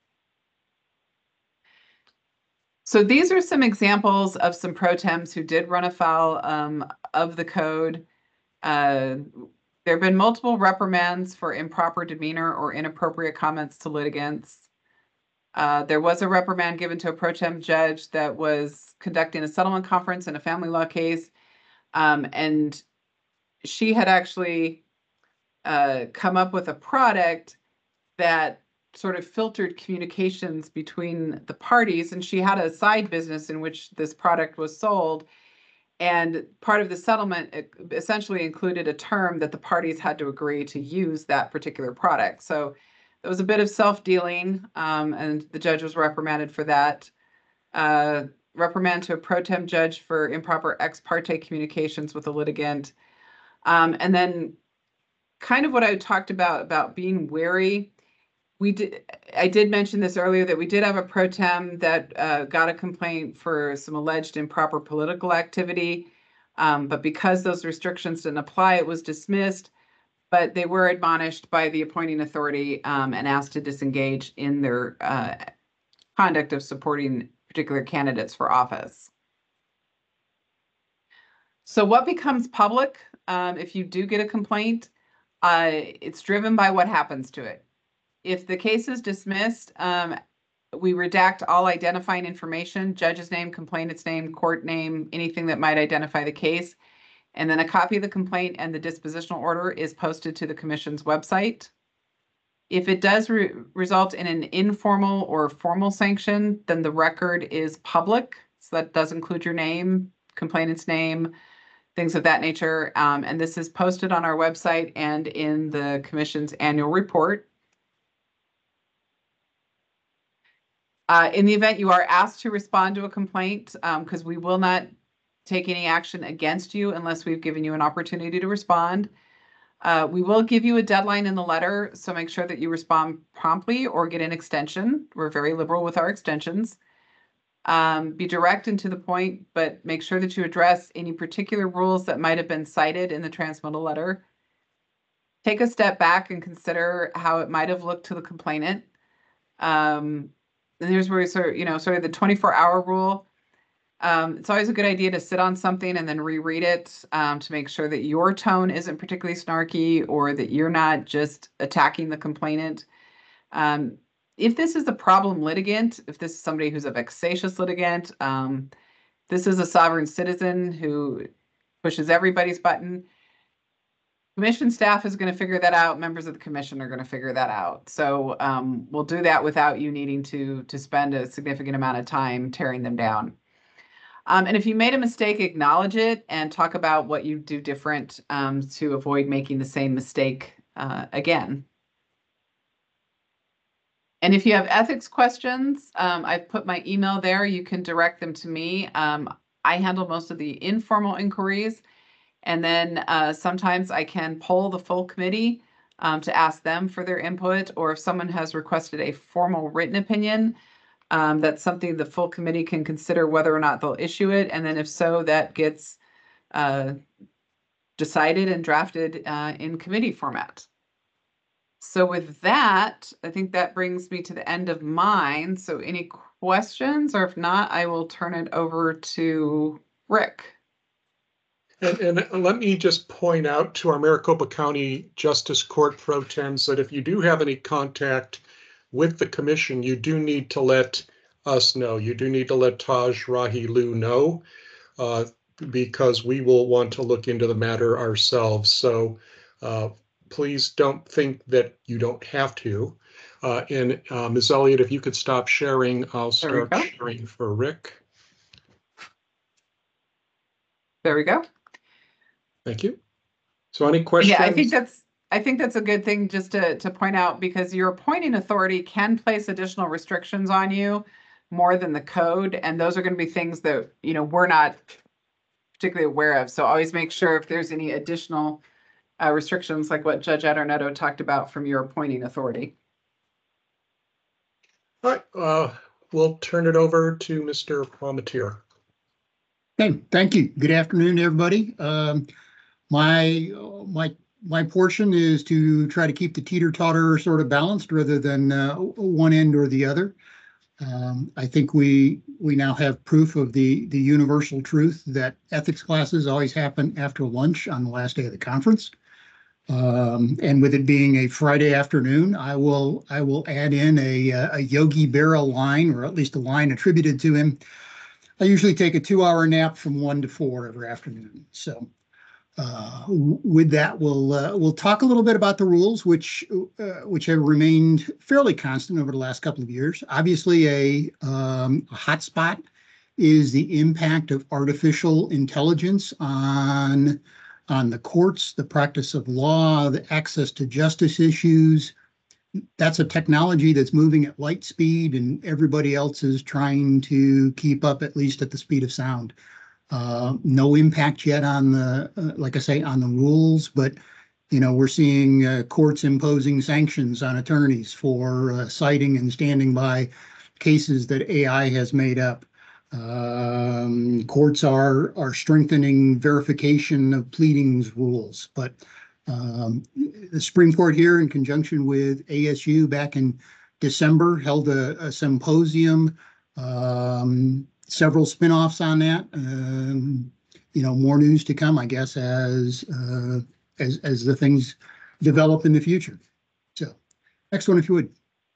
So these are some examples of some pro tems who did run afoul of the code. There have been multiple reprimands for improper demeanor or inappropriate comments to litigants. There was a reprimand given to a pro tem judge that was conducting a settlement conference in a family law case. And she had actually come up with a product that sort of filtered communications between the parties. And she had a side business in which this product was sold. And part of the settlement essentially included a term that the parties had to agree to use that particular product. So there was a bit of self-dealing, and the judge was reprimanded for that. Reprimand to a pro tem judge for improper ex parte communications with a litigant. And then kind of what I talked about being wary. I did mention this earlier that we did have a pro tem that got a complaint for some alleged improper political activity. But because those restrictions didn't apply, it was dismissed. But they were admonished by the appointing authority and asked to disengage in their conduct of supporting particular candidates for office. So what becomes public if you do get a complaint? It's driven by what happens to it. If the case is dismissed, we redact all identifying information, judge's name, complainant's name, court name, anything that might identify the case. And then a copy of the complaint and the dispositional order is posted to the commission's website. If it does result in an informal or formal sanction, then the record is public. So that does include your name, complainant's name, things of that nature. And this is posted on our website and in the commission's annual report. In the event you are asked to respond to a complaint, because we will not take any action against you unless we've given you an opportunity to respond. We will give you a deadline in the letter, so make sure that you respond promptly or get an extension. We're very liberal with our extensions. Be direct and to the point, but make sure that you address any particular rules that might have been cited in the transmittal letter. Take a step back and consider how it might have looked to the complainant. And here's where we sort of the 24-hour rule. It's always a good idea to sit on something and then reread it to make sure that your tone isn't particularly snarky or that you're not just attacking the complainant. If this is a problem litigant, if this is somebody who's a vexatious litigant, this is a sovereign citizen who pushes everybody's button, commission staff is going to figure that out. Members of the commission are going to figure that out. So we'll do that without you needing to spend a significant amount of time tearing them down. And if you made a mistake, acknowledge it and talk about what you do different to avoid making the same mistake again. And if you have ethics questions, I've put my email there. You can direct them to me. I handle most of the informal inquiries. And then sometimes I can poll the full committee to ask them for their input, or if someone has requested a formal written opinion, that's something the full committee can consider whether or not they'll issue it. And then if so, that gets decided and drafted in committee format. So with that, I think that brings me to the end of mine. So any questions, or if not, I will turn it over to Rick. And let me just point out to our Maricopa County Justice Court Pro Tems that if you do have any contact with the commission, you do need to let us know. You do need to let Taj Rahilu know, because we will want to look into the matter ourselves. So please don't think that you don't have to. And Ms. Elliott, if you could stop sharing, I'll start sharing for Rick. There we go. Thank you. So any questions? Yeah, I think that's a good thing just to point out, because your appointing authority can place additional restrictions on you more than the code, and those are going to be things that, you know, we're not particularly aware of. So always make sure if there's any additional restrictions like what Judge Adornetto talked about from your appointing authority. All right, we'll turn it over to Mr. Palmatier. Okay, thank you. Good afternoon, everybody. My portion is to try to keep the teeter-totter sort of balanced rather than one end or the other. I think we now have proof of the universal truth that ethics classes always happen after lunch on the last day of the conference. And with it being a Friday afternoon, I will add in a Yogi Berra line, or at least a line attributed to him. I usually take a 2-hour nap from 1 to 4 every afternoon. So with that, we'll talk a little bit about the rules, which have remained fairly constant over the last couple of years. Obviously, a hot spot is the impact of artificial intelligence on the courts, the practice of law, the access to justice issues. That's a technology that's moving at light speed, and everybody else is trying to keep up, at least at the speed of sound. No impact yet on the, like I say, on the rules, but you know, we're seeing courts imposing sanctions on attorneys for citing and standing by cases that AI has made up. Courts are strengthening verification of pleadings rules, but the Supreme Court here, in conjunction with ASU back in December, held a symposium, several spinoffs on that. You know, more news to come, I guess, as the things develop in the future. So, next one, if you would.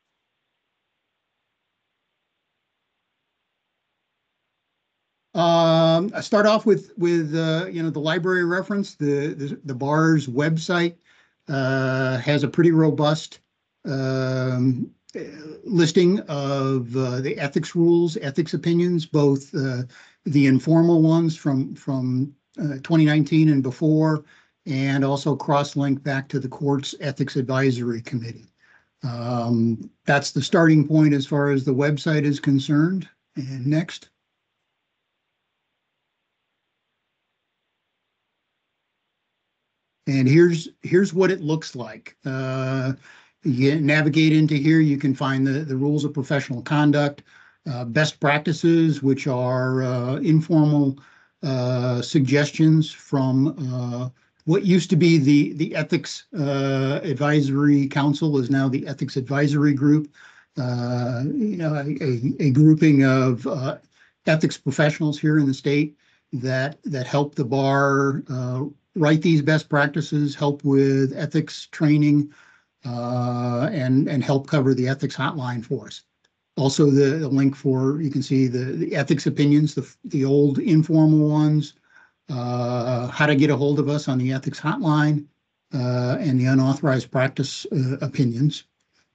I start off with you know, the library reference. The bar's website has a pretty robust listing of the ethics rules, ethics opinions, both the informal ones from 2019 and before, and also cross-link back to the court's ethics advisory committee. That's the starting point as far as the website is concerned. And next. And here's what it looks like. You navigate into here, you can find the rules of professional conduct, best practices, which are informal suggestions from what used to be the Ethics Advisory Council is now the Ethics Advisory Group, you know, a grouping of ethics professionals here in the state that help the bar write these best practices, help with ethics training, and help cover the ethics hotline for us. Also, the link for, you can see the ethics opinions, the old informal ones, how to get a hold of us on the ethics hotline, and the unauthorized practice opinions.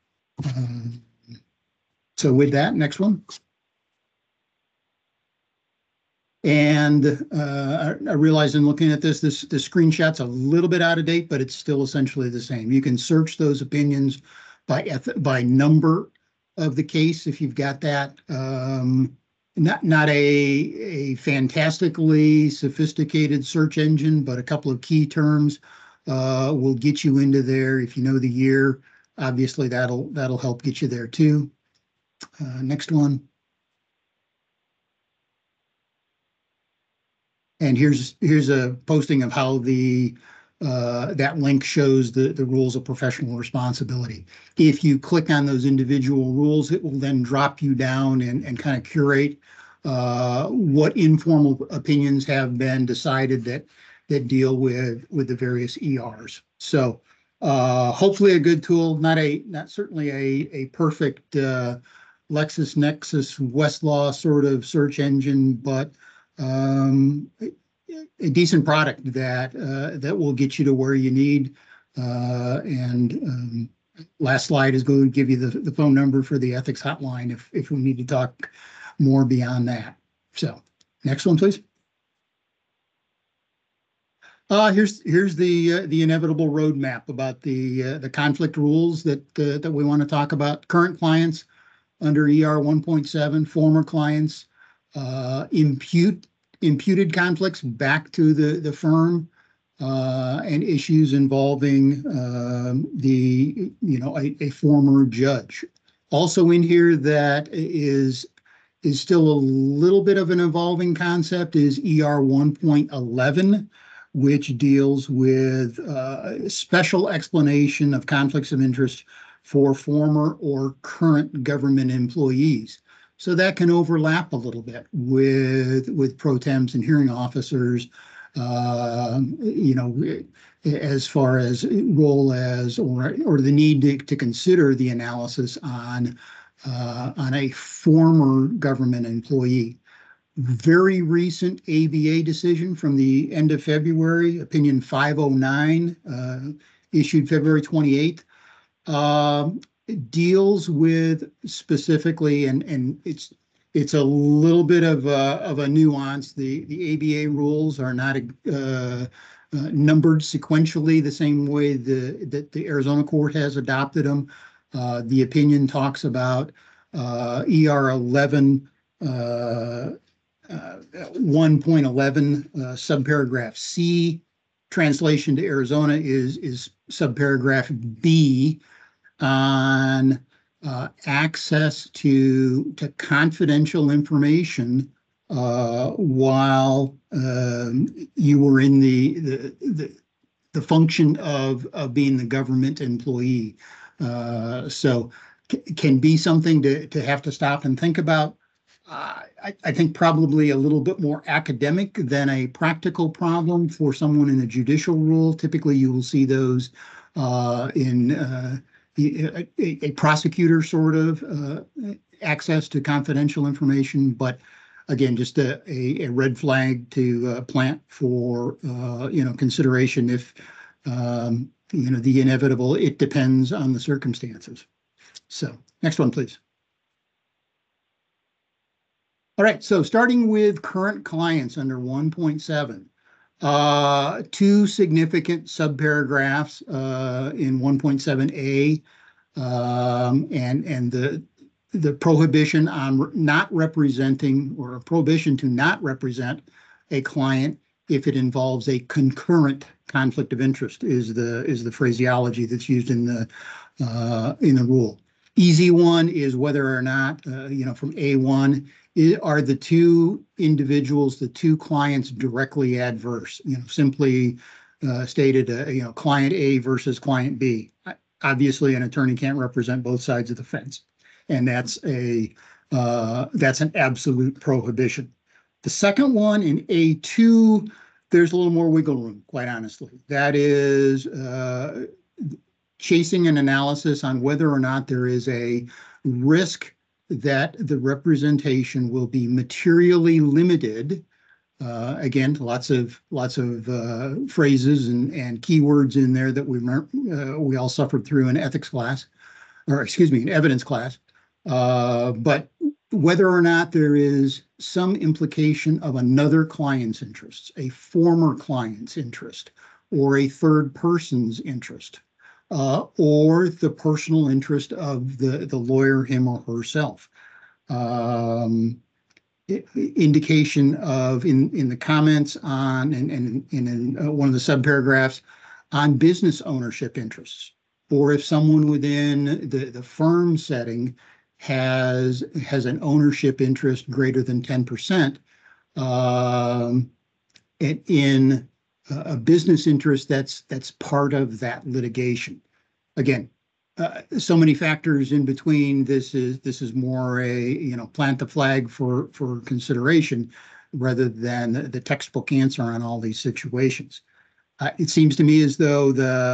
So with that, next one. And I realize in looking at this screenshot's a little bit out of date, but it's still essentially the same. You can search those opinions by number of the case if you've got that. Not a fantastically sophisticated search engine, but a couple of key terms will get you into there. If you know the year, obviously that'll help get you there too. Next one. And here's a posting of how that link shows the rules of professional responsibility. If you click on those individual rules, it will then drop you down and kind of curate what informal opinions have been decided that that deal with the various ERs. So hopefully a good tool, not certainly a perfect LexisNexis Westlaw sort of search engine, but a decent product that will get you to where you need. Last slide is going to give you the phone number for the ethics hotline if we need to talk more beyond that. So next one, please. Here's the inevitable roadmap about the conflict rules that we want to talk about. Current clients under ER 1.7, former clients, imputed conflicts back to the firm, and issues involving a former judge. Also in here that is still a little bit of an evolving concept is ER 1.11, which deals with special explanation of conflicts of interest for former or current government employees. So that can overlap a little bit with pro tems and hearing officers, as far as role as or the need to consider the analysis on a former government employee. Very recent ABA decision from the end of February, opinion 509, issued February 28th, deals with specifically, and it's a little bit of a nuance. The ABA rules are not numbered sequentially the same way that the Arizona court has adopted them. The opinion talks about ER 11 1.11 subparagraph C. Translation to Arizona is subparagraph B on access to confidential information while you were in the function of being the government employee. So can be something to have to stop and think about. I think probably a little bit more academic than a practical problem for someone in a judicial rule. Typically, you will see those in a prosecutor sort of access to confidential information. But again, just a red flag to plant for consideration if the inevitable. It depends on the circumstances. So next one, please. All right, so starting with current clients under 1.7, two significant subparagraphs in 1.7a, and the prohibition on not representing, or a prohibition to not represent a client if it involves a concurrent conflict of interest is the phraseology that's used in the rule. Easy one is whether or not from A1. Are the two individuals, the two clients, directly adverse? Simply stated, client A versus client B. Obviously, an attorney can't represent both sides of the fence, and that's an absolute prohibition. The second one in A2, there's a little more wiggle room, quite honestly. That is chasing an analysis on whether or not there is a risk that the representation will be materially limited. Again, lots of phrases and keywords in there that we all suffered through in ethics class, or excuse me, in evidence class. But whether or not there is some implication of another client's interests, a former client's interest, or a third person's interest, or the personal interest of the lawyer, him or herself. Indication of in the comments on and in one of the subparagraphs on business ownership interests, or if someone within the firm setting has an ownership interest greater than 10%, in a business interest that's part of that litigation. Again, so many factors in between. This is more a plant the flag for consideration rather than the textbook answer on all these situations. It seems to me as though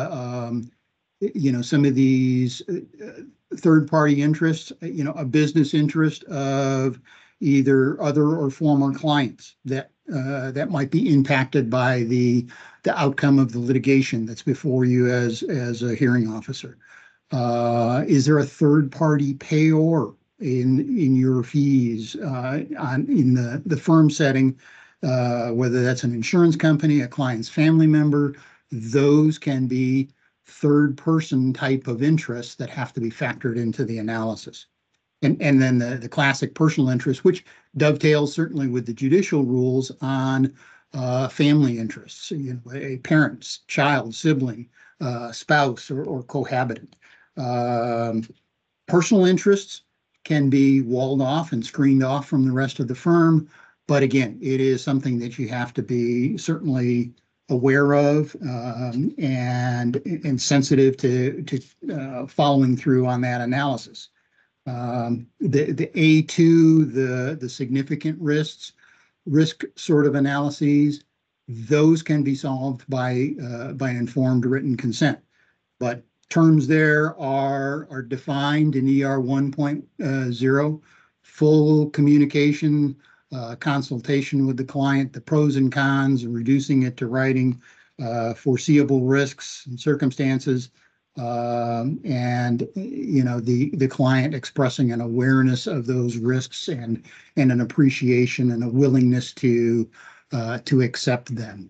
some of these third-party interests, a business interest of either other or former clients that might be impacted by the outcome of the litigation that's before you as a hearing officer. Is there a third-party payor in your fees in the firm setting, whether that's an insurance company, a client's family member? Those can be third-person type of interests that have to be factored into the analysis. And then the classic personal interest, which dovetails certainly with the judicial rules on family interests, a parent, child, sibling, spouse, or cohabitant. Personal interests can be walled off and screened off from the rest of the firm. But again, it is something that you have to be certainly aware of and sensitive to following through on that analysis. The A2, the significant risk sort of analyses, those can be solved by informed written consent. But terms there are defined in ER 1.0, full communication, consultation with the client, the pros and cons, and reducing it to writing, foreseeable risks and circumstances, and the client expressing an awareness of those risks and an appreciation and a willingness to accept them.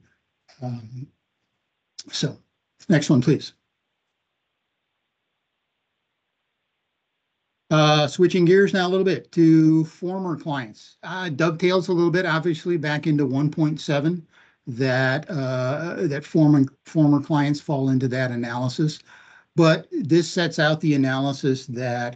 So, next one, please. Switching gears now a little bit to former clients. Dovetails a little bit, obviously, back into 1.7 that former clients fall into that analysis. But this sets out the analysis that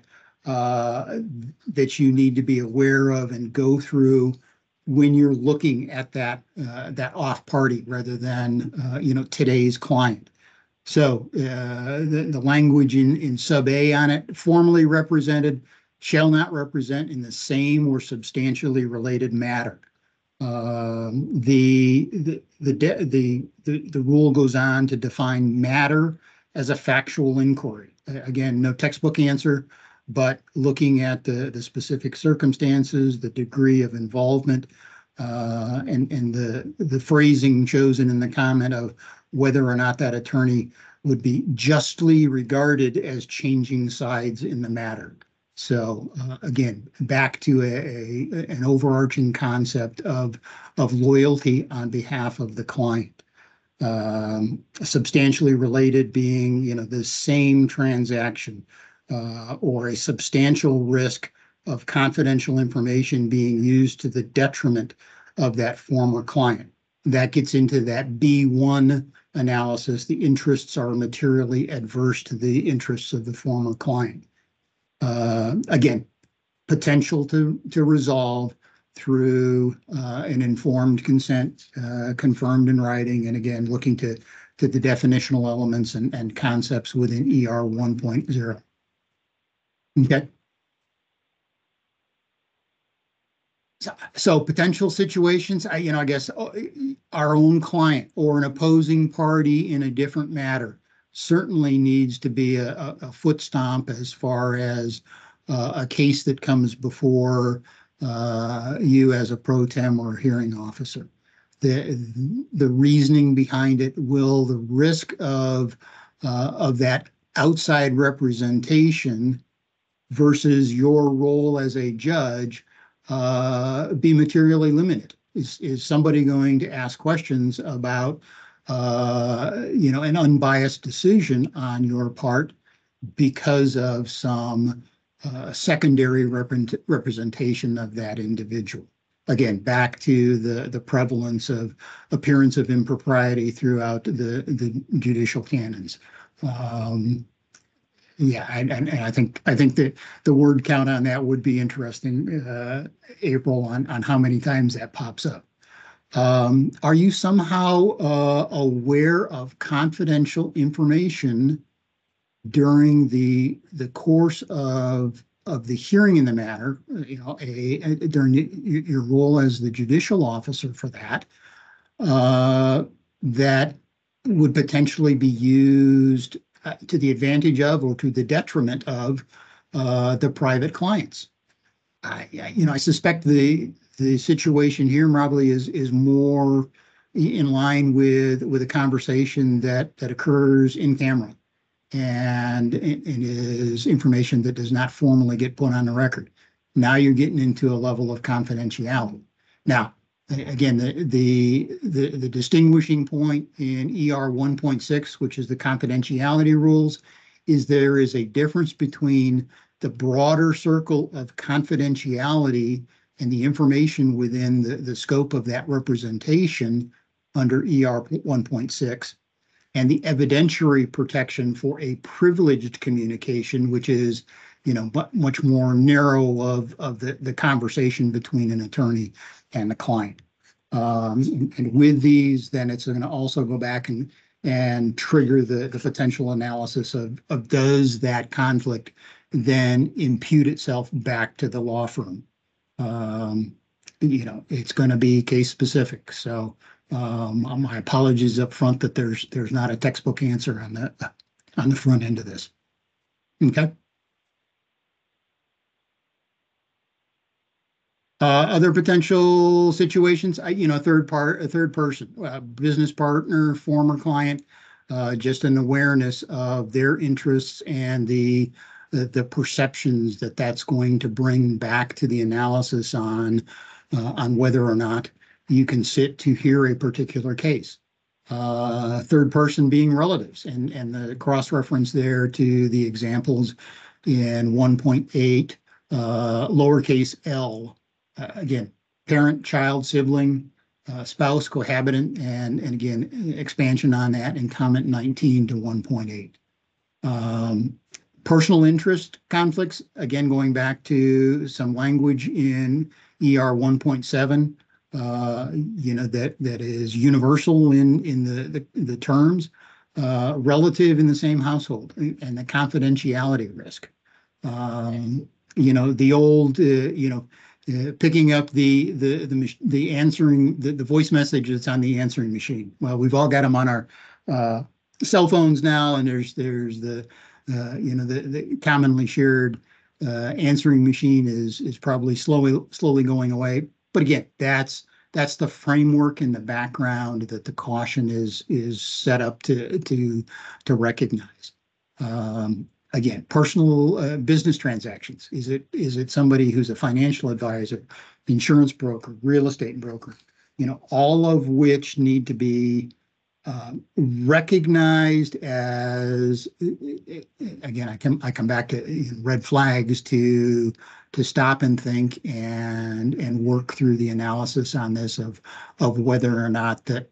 you need to be aware of and go through when you're looking at that off party rather than today's client. So the language in sub A on it, formally represented, shall not represent in the same or substantially related matter. The rule goes on to define matter as a factual inquiry. Again, no textbook answer, but looking at the specific circumstances, the degree of involvement, and the phrasing chosen in the comment of whether or not that attorney would be justly regarded as changing sides in the matter. So again, back to an overarching concept of loyalty on behalf of the client. Substantially related being, the same transaction or a substantial risk of confidential information being used to the detriment of that former client. That gets into that B1 analysis. The interests are materially adverse to the interests of the former client. Again, potential to resolve through an informed consent, confirmed in writing, and again, looking to the definitional elements and concepts within ER 1.0. Okay. So potential situations, I guess our own client or an opposing party in a different matter certainly needs to be a foot stomp as far as a case that comes before you as a pro tem or hearing officer. The reasoning behind it, will the risk of that outside representation versus your role as a judge be materially limited? Is somebody going to ask questions about an unbiased decision on your part because of some secondary representation of that individual? Again, back to the prevalence of appearance of impropriety throughout the judicial canons. Yeah, and I think that the word count on that would be interesting, April, on how many times that pops up. Are you somehow aware of confidential information during the course of of the hearing in the matter, during your role as the judicial officer for that, that would potentially be used to the advantage of or to the detriment of the private clients. I suspect the situation here probably is more in line with a conversation that occurs in camera and is information that does not formally get put on the record. Now you're getting into a level of confidentiality. Now, again, the distinguishing point in ER 1.6, which is the confidentiality rules, is there is a difference between the broader circle of confidentiality and the information within the scope of that representation under ER 1.6 and the evidentiary protection for a privileged communication, which is, much more narrow of the conversation between an attorney and the client. And with these, then it's going to also go back and trigger the potential analysis of does that conflict then impute itself back to the law firm. It's going to be case specific. So my apologies up front that there's not a textbook answer on the front end of this. Okay. Other potential situations, a third person, business partner, former client, just an awareness of their interests and the perceptions that's going to bring back to the analysis on whether or not you can sit to hear a particular case. Third person being relatives, and the cross-reference there to the examples in 1.8, lowercase l. Again, parent, child, sibling, spouse, cohabitant, and again, expansion on that in comment 19 to 1.8. Personal interest conflicts, again, going back to some language in ER 1.7, that is universal in the terms, relative in the same household, and the confidentiality risk. The old, picking up the answering the voice message that's on the answering machine. Well, we've all got them on our cell phones now, and there's the commonly shared answering machine is probably slowly going away. But again, that's the framework in the background that the caution is set up to recognize. Again, personal business transactions. Is it somebody who's a financial advisor, insurance broker, real estate broker? All of which need to be recognized as, again, I come back to red flags to stop and think and work through the analysis on this of whether or not that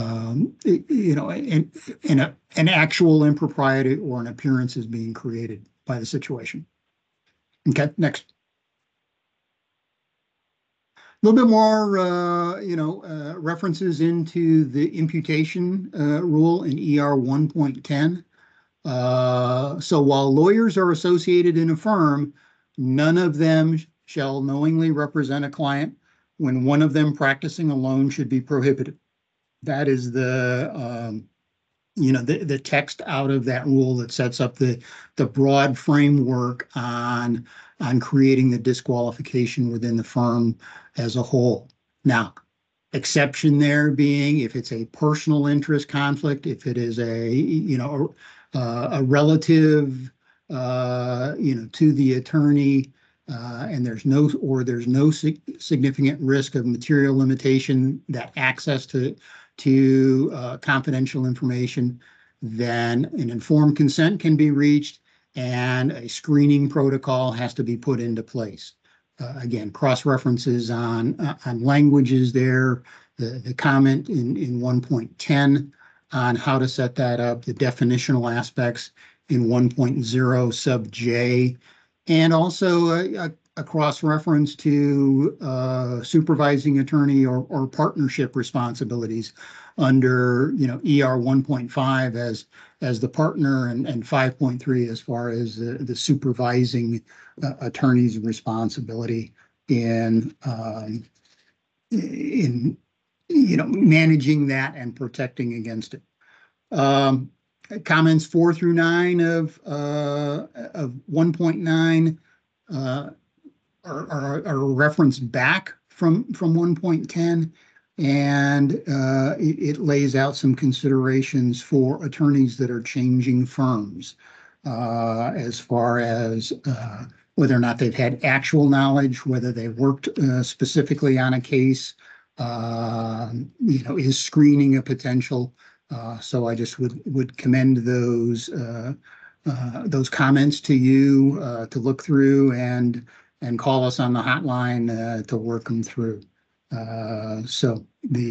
an actual impropriety or an appearance is being created by the situation. Okay, next. A little bit more, references into the imputation rule in ER 1.10. So while lawyers are associated in a firm, none of them shall knowingly represent a client when one of them practicing alone should be prohibited. That is the text out of that rule that sets up the broad framework on creating the disqualification within the firm as a whole. Now, exception there being if it's a personal interest conflict, if it is a relative to the attorney, and there's no significant risk of material limitation that access to confidential information, then an informed consent can be reached and a screening protocol has to be put into place. Again, cross-references on languages there, the comment in 1.10 on how to set that up, the definitional aspects in 1.0 sub J, and also a cross-reference to supervising attorney or partnership responsibilities under, ER 1.5 as the partner and 5.3 as far as the supervising attorney's responsibility in managing that and protecting against it. Comments 4 through 9 of 1.9 are a reference back from 1.10, and it lays out some considerations for attorneys that are changing firms as far as whether or not they've had actual knowledge, whether they worked specifically on a case, is screening a potential. So I just would commend those comments to you to look through and call us on the hotline to work them through. So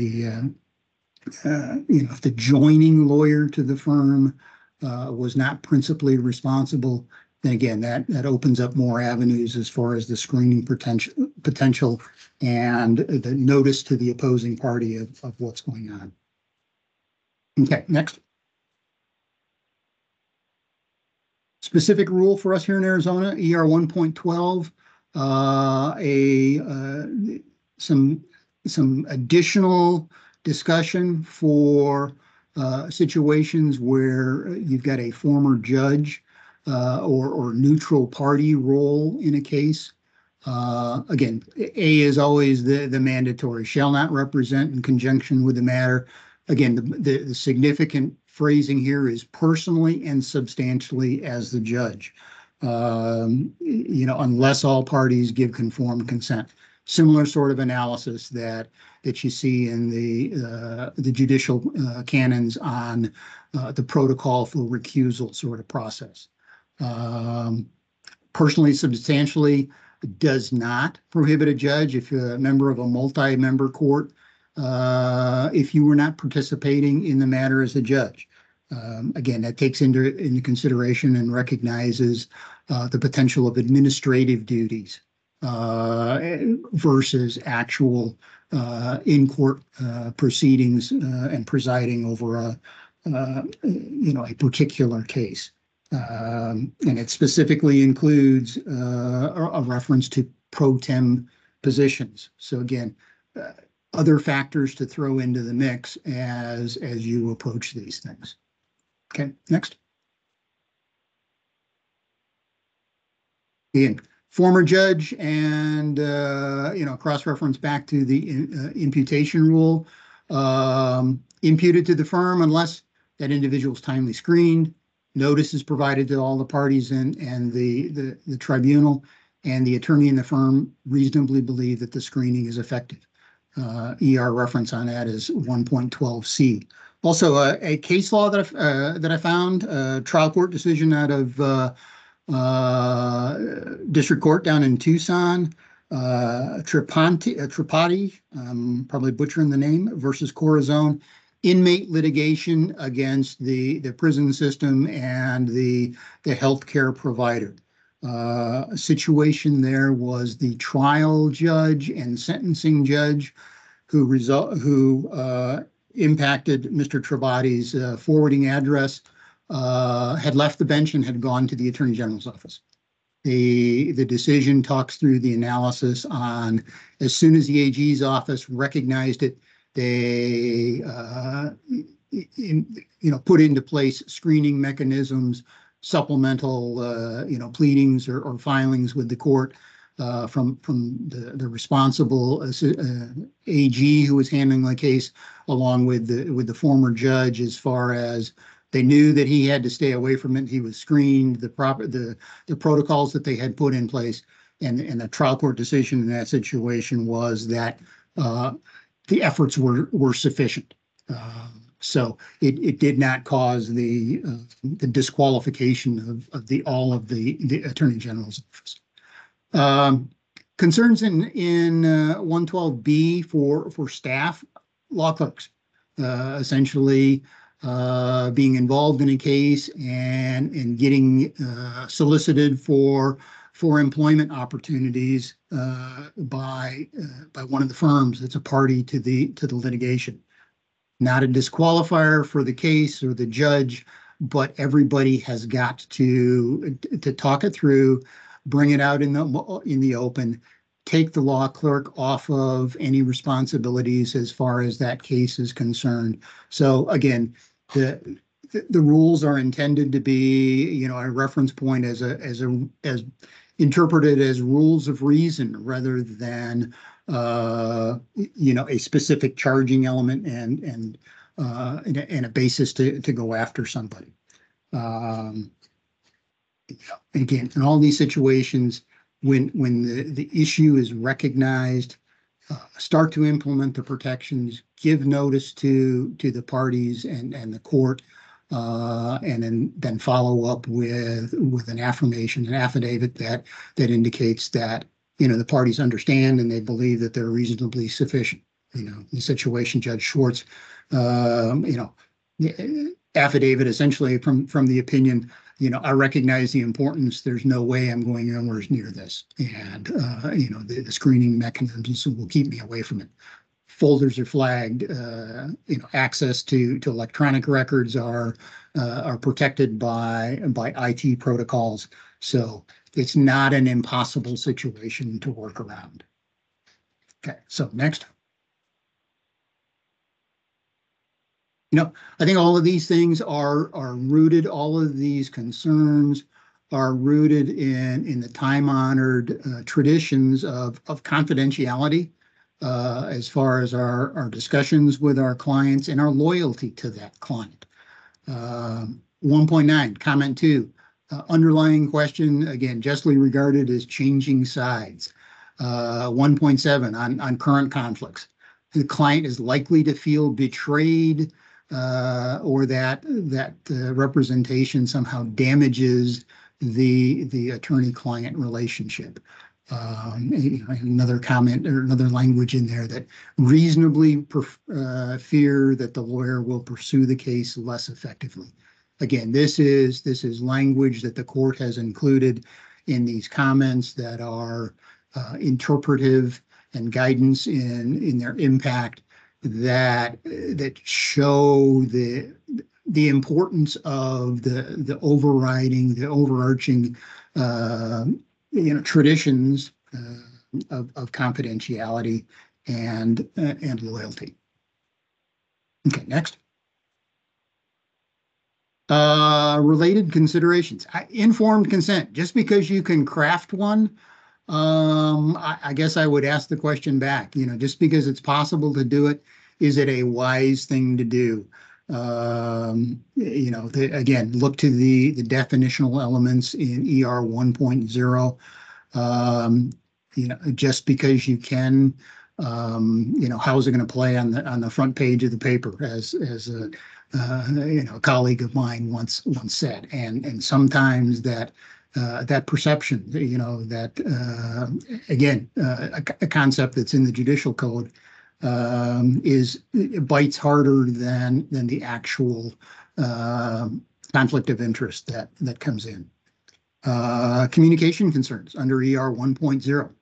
if the joining lawyer to the firm was not principally responsible, then again, that opens up more avenues as far as the screening potential and the notice to the opposing party of what's going on. Okay, next. Specific rule for us here in Arizona, ER 1.12, some additional discussion for situations where you've got a former judge or neutral party role in a case. Again, A is always the mandatory, shall not represent in conjunction with the matter. Again, the significant phrasing here is personally and substantially as the judge, unless all parties give conformed consent. Similar sort of analysis that you see in the judicial canons on the protocol for recusal sort of process. Personally, substantially does not prohibit a judge, if you're a member of a multi-member court, if you were not participating in the matter as a judge. Again, that takes into consideration and recognizes the potential of administrative duties versus actual in-court proceedings and presiding over a particular case. And it specifically includes a reference to pro tem positions. So again, other factors to throw into the mix as you approach these things. Okay, next. Again, former judge and cross-reference back to the imputation rule. Imputed to the firm unless that individual is timely screened. Notice is provided to all the parties and the tribunal, and the attorney in the firm reasonably believe that the screening is effective. ER reference on that is 1.12C. Also, a case law that I found, a trial court decision out of district court down in Tucson, Tripathi, probably butchering the name, versus Corazon, inmate litigation against the prison system and the healthcare provider. A situation there was the trial judge and sentencing judge who impacted Mr. Tripathi's forwarding address, had left the bench and had gone to the Attorney General's office. The decision talks through the analysis on, as soon as the AG's office recognized it, they put into place screening mechanisms, supplemental pleadings or filings with the court from the responsible AG who was handling the case, along with the former judge, as far as they knew that he had to stay away from it. He was screened, the protocols that they had put in place, and the trial court decision in that situation was that the efforts were sufficient. So it did not cause the disqualification of all of the Attorney General's office. Concerns in 112B for staff, law clerks, essentially being involved in a case and getting solicited for for employment opportunities by one of the firms that's a party to the litigation. Not a disqualifier for the case or the judge, but everybody has got to talk it through, bring it out in the open, take the law clerk off of any responsibilities as far as that case is concerned. So again, the rules are intended to be, a reference point as interpreted as rules of reason rather than a specific charging element and a basis to go after somebody. Again, in all these situations, when the issue is recognized, start to implement the protections, give notice to the parties and the court, and then follow up with an affirmation, an affidavit that indicates that the parties understand and they believe that they're reasonably sufficient. In the situation, Judge Schwartz, affidavit essentially from the opinion, I recognize the importance. There's no way I'm going anywhere near this, and the screening mechanisms will keep me away from it. Folders are flagged. Access to electronic records are protected by IT protocols. So it's not an impossible situation to work around. Okay, so next. I think all of these things are rooted, all of these concerns are rooted in the time-honored traditions of confidentiality as far as our discussions with our clients and our loyalty to that client. 1.9, comment 2, underlying question, again, justly regarded as changing sides. 1.7 on current conflicts. The client is likely to feel betrayed or that representation somehow damages the attorney-client relationship. Another comment or another language in there that reasonably fear that the lawyer will pursue the case less effectively. Again, this is language that the court has included in these comments that are interpretive and guidance in their impact that show the importance of the overarching traditions of confidentiality and loyalty. Okay, next. Related considerations. Informed consent. Just because you can craft one, I guess I would ask the question back, just because it's possible to do it, is it a wise thing to do? Again, look to the definitional elements in ER 1.0. Just because you can, how's it going to play on the front page of the paper, as a colleague of mine once said, and sometimes that perception, again, a concept that's in the judicial code it bites harder than the actual conflict of interest that comes in. Communication concerns under ER 1.0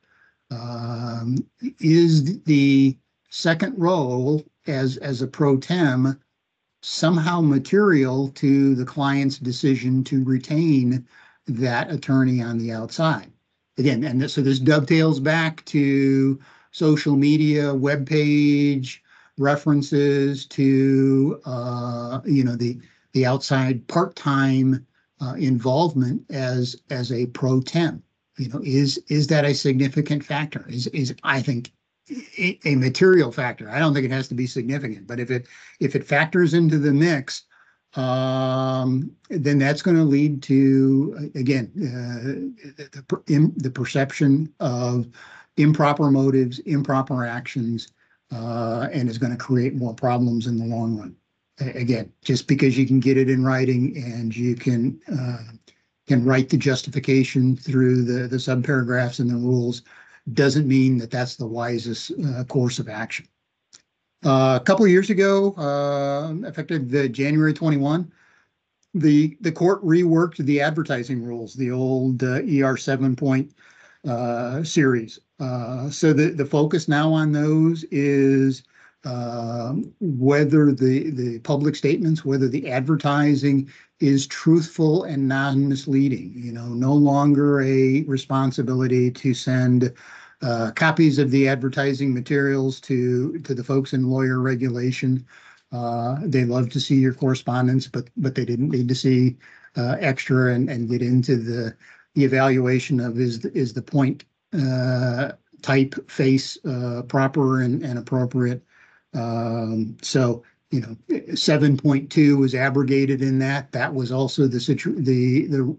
is the second role as a pro tem somehow material to the client's decision to retain that attorney on the outside. Again, and so this dovetails back to social media, web page references to the outside part-time involvement as a pro tem. Is that a significant factor? Is I think a material factor. I don't think it has to be significant, but if it factors into the mix, then that's going to lead to, again, the perception of improper motives, improper actions, and is going to create more problems in the long run. Again, just because you can get it in writing and you can write the justification through the subparagraphs and the rules doesn't mean that that's the wisest course of action. A couple of years ago, effective January 21, the court reworked the advertising rules, the old ER 7 point series. So the focus now on those is whether the public statements, whether the advertising is truthful and non-misleading. No longer a responsibility to send copies of the advertising materials to the folks in lawyer regulation. They love to see your correspondence, but they didn't need to see extra and get into the evaluation of is the point type face proper and appropriate. So 7.2 was abrogated in that. That was also the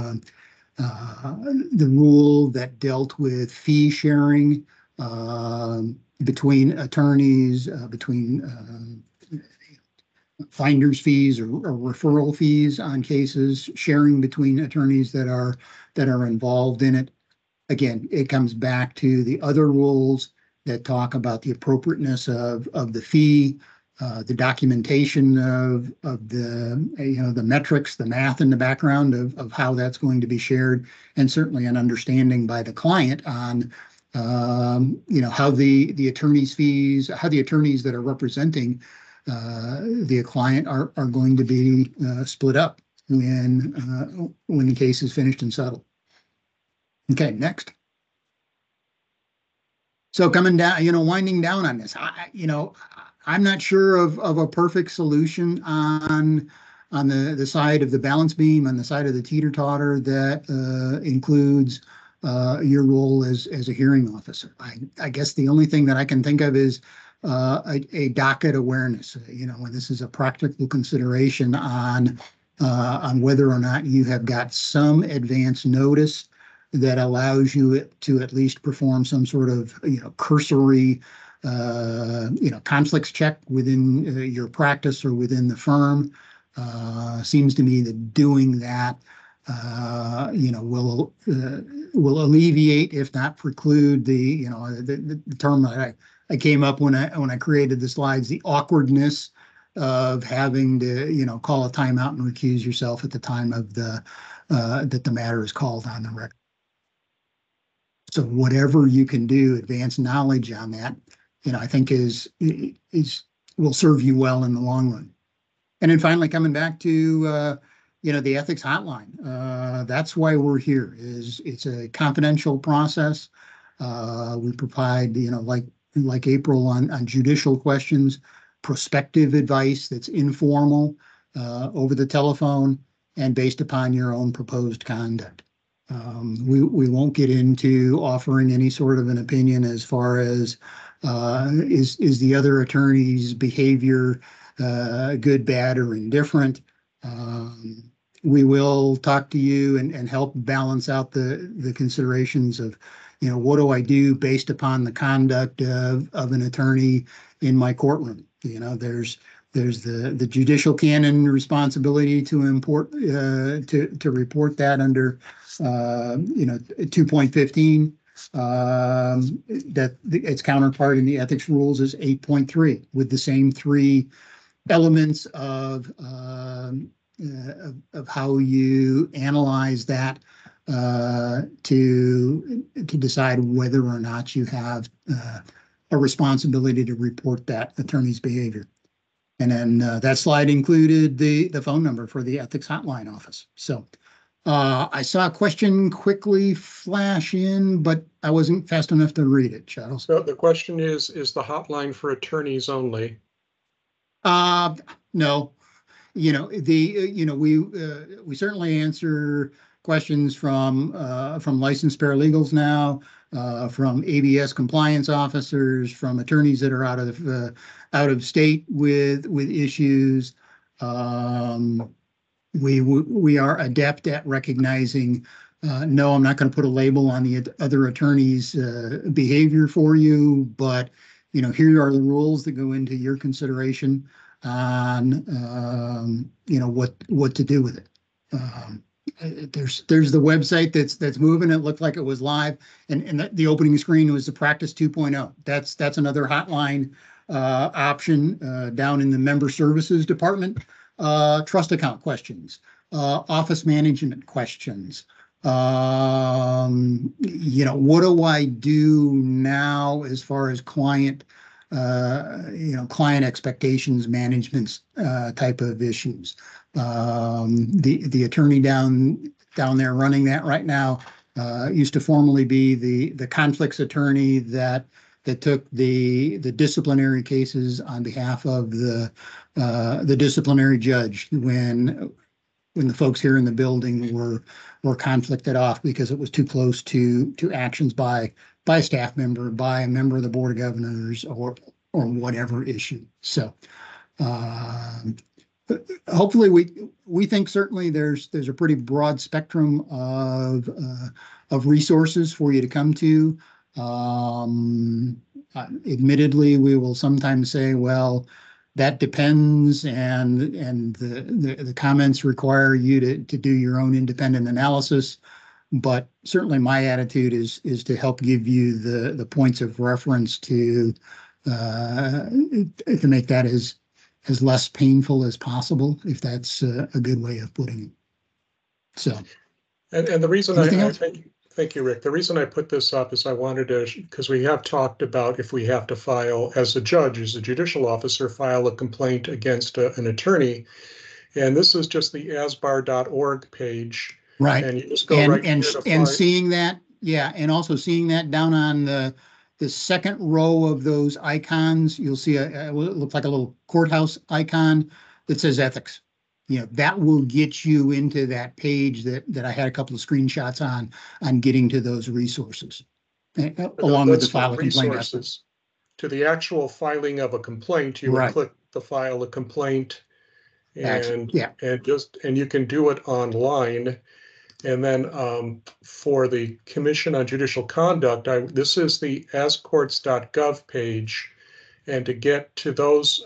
rule that dealt with fee sharing between attorneys, between finder's fees or referral fees on cases, sharing between attorneys that are involved in it. Again, it comes back to the other rules that talk about the appropriateness of the fee, the documentation of the metrics, the math in the background of how that's going to be shared, and certainly an understanding by the client on how the attorney's fees, how the attorneys that are representing the client are going to be split up when the case is finished and settled. Okay, next. So coming down, winding down on this, I'm not sure of a perfect solution on the side of the balance beam, on the side of the teeter-totter that includes your role as a hearing officer. I guess the only thing that I can think of is a docket awareness. When this is a practical consideration on whether or not you have got some advance notice that allows you to at least perform some sort of cursory conflicts check within your practice or within the firm. Seems to me that doing that will alleviate, if not preclude, the term that I came up when I created the slides, the awkwardness of having to call a timeout and recuse yourself at the time of that the matter is called on the record. So whatever you can do, advance knowledge on that, I think will serve you well in the long run. And then finally, coming back to the ethics hotline, that's why we're here. It's a confidential process. We provide, like April on judicial questions, prospective advice that's informal, over the telephone, and based upon your own proposed conduct. We won't get into offering any sort of an opinion as far as is the other attorney's behavior good, bad, or indifferent. We will talk to you and help balance out the considerations of, what do I do based upon the conduct of an attorney in my courtroom? There's the judicial canon responsibility to report that under 2.15. That its counterpart in the ethics rules is 8.3 with the same three elements of how you analyze that to decide whether or not you have a responsibility to report that attorney's behavior. And then that slide included the phone number for the ethics hotline office. So I saw a question quickly flash in, but I wasn't fast enough to read it, Charles. So the question is the hotline for attorneys only? No. We certainly answer questions from licensed paralegals now, from ABS compliance officers, from attorneys that are out of state with issues. We are adept at recognizing, no, I'm not going to put a label on the other attorney's behavior for you, but here are the rules that go into your consideration on what to do with it. There's the website that's moving. It looked like it was live, and the opening screen was the Practice 2.0. That's another hotline option down in the member services department. trust account questions, office management questions. What do I do now as far as client expectations managements type of issues. The attorney down there running that right now used to formerly be the conflicts attorney that took the disciplinary cases on behalf of the disciplinary judge when the folks here in the building were conflicted off because it was too close to actions by a staff member, by a member of the Board of Governors, or whatever issue. So hopefully we think certainly there's a pretty broad spectrum of resources for you to come to. Admittedly, we will sometimes say, well, that depends, and the comments require you to do your own independent analysis. But certainly my attitude is to help give you the points of reference to make that as less painful as possible, if that's a good way of putting it. So, and the reason thank you, Rick. The reason I put this up is I wanted to, because we have talked about if we have to file as a judge, as a judicial officer, file a complaint against an attorney. And this is just the asbar.org page. Right. And you just go right here to and seeing that, yeah, and also seeing that down on the second row of those icons, you'll see it looks like a little courthouse icon that says ethics. That will get you into that page that I had a couple of screenshots on getting to those resources, along with the file a complaint. Resources to the actual filing of a complaint, you would click the file a complaint, and you can do it online. And then for the Commission on Judicial Conduct, this is the ascourts.gov page. And to get to those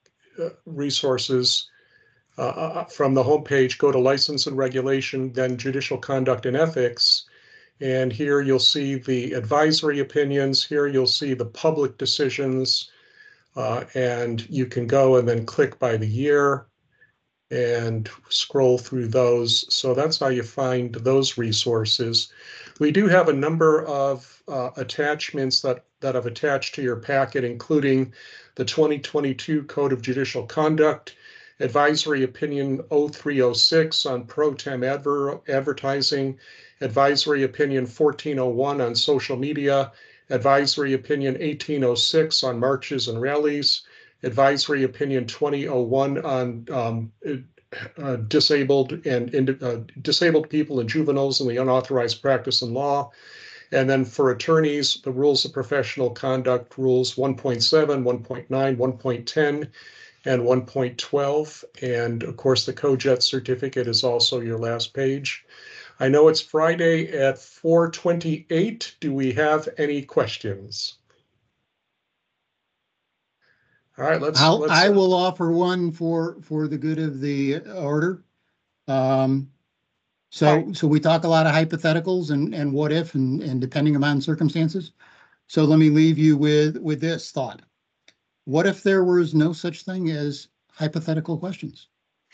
resources from the homepage, go to License and Regulation, then Judicial Conduct and Ethics. And here you'll see the advisory opinions. Here you'll see the public decisions. And you can go and then click by the year and scroll through those. So that's how you find those resources. We do have a number of attachments that I've attached to your packet, including the 2022 Code of Judicial Conduct, Advisory Opinion 0306 on pro tem advertising, Advisory Opinion 1401 on social media, Advisory Opinion 1806 on marches and rallies, Advisory Opinion 2001 on disabled people and juveniles and the unauthorized practice in law. And then for attorneys, the Rules of Professional Conduct, Rules 1.7, 1.9, 1.10, and 1.12. And of course, the COJET certificate is also your last page. I know it's Friday at 4:28. Do we have any questions? All right, I will offer one for the good of the order. So we talk a lot of hypotheticals and what if and depending upon circumstances. So let me leave you with this thought. What if there was no such thing as hypothetical questions?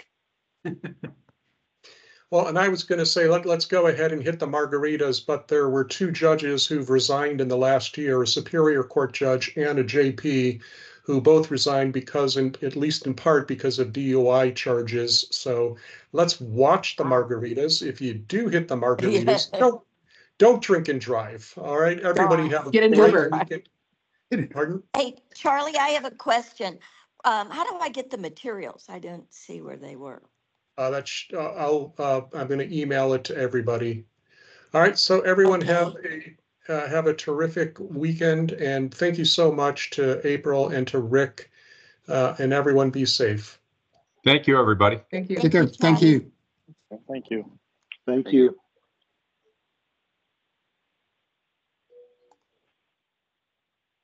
Well, and I was going to say, let's go ahead and hit the margaritas, but there were two judges who've resigned in the last year, a Superior Court judge and a JP, who both resigned because, at least in part, because of DUI charges. So let's watch the margaritas. If you do hit the margaritas, don't drink and drive. All right, everybody have a great weekend. Pardon? Hey, Charlie, I have a question. How do I get the materials? I didn't see where they were. I'm going to email it to everybody. All right, so everyone have a terrific weekend, and thank you so much to April and to Rick, and everyone be safe. Thank you, everybody. Thank you. Take care. Thank you. Thank you. Thank you.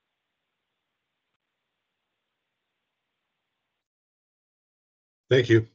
Thank you.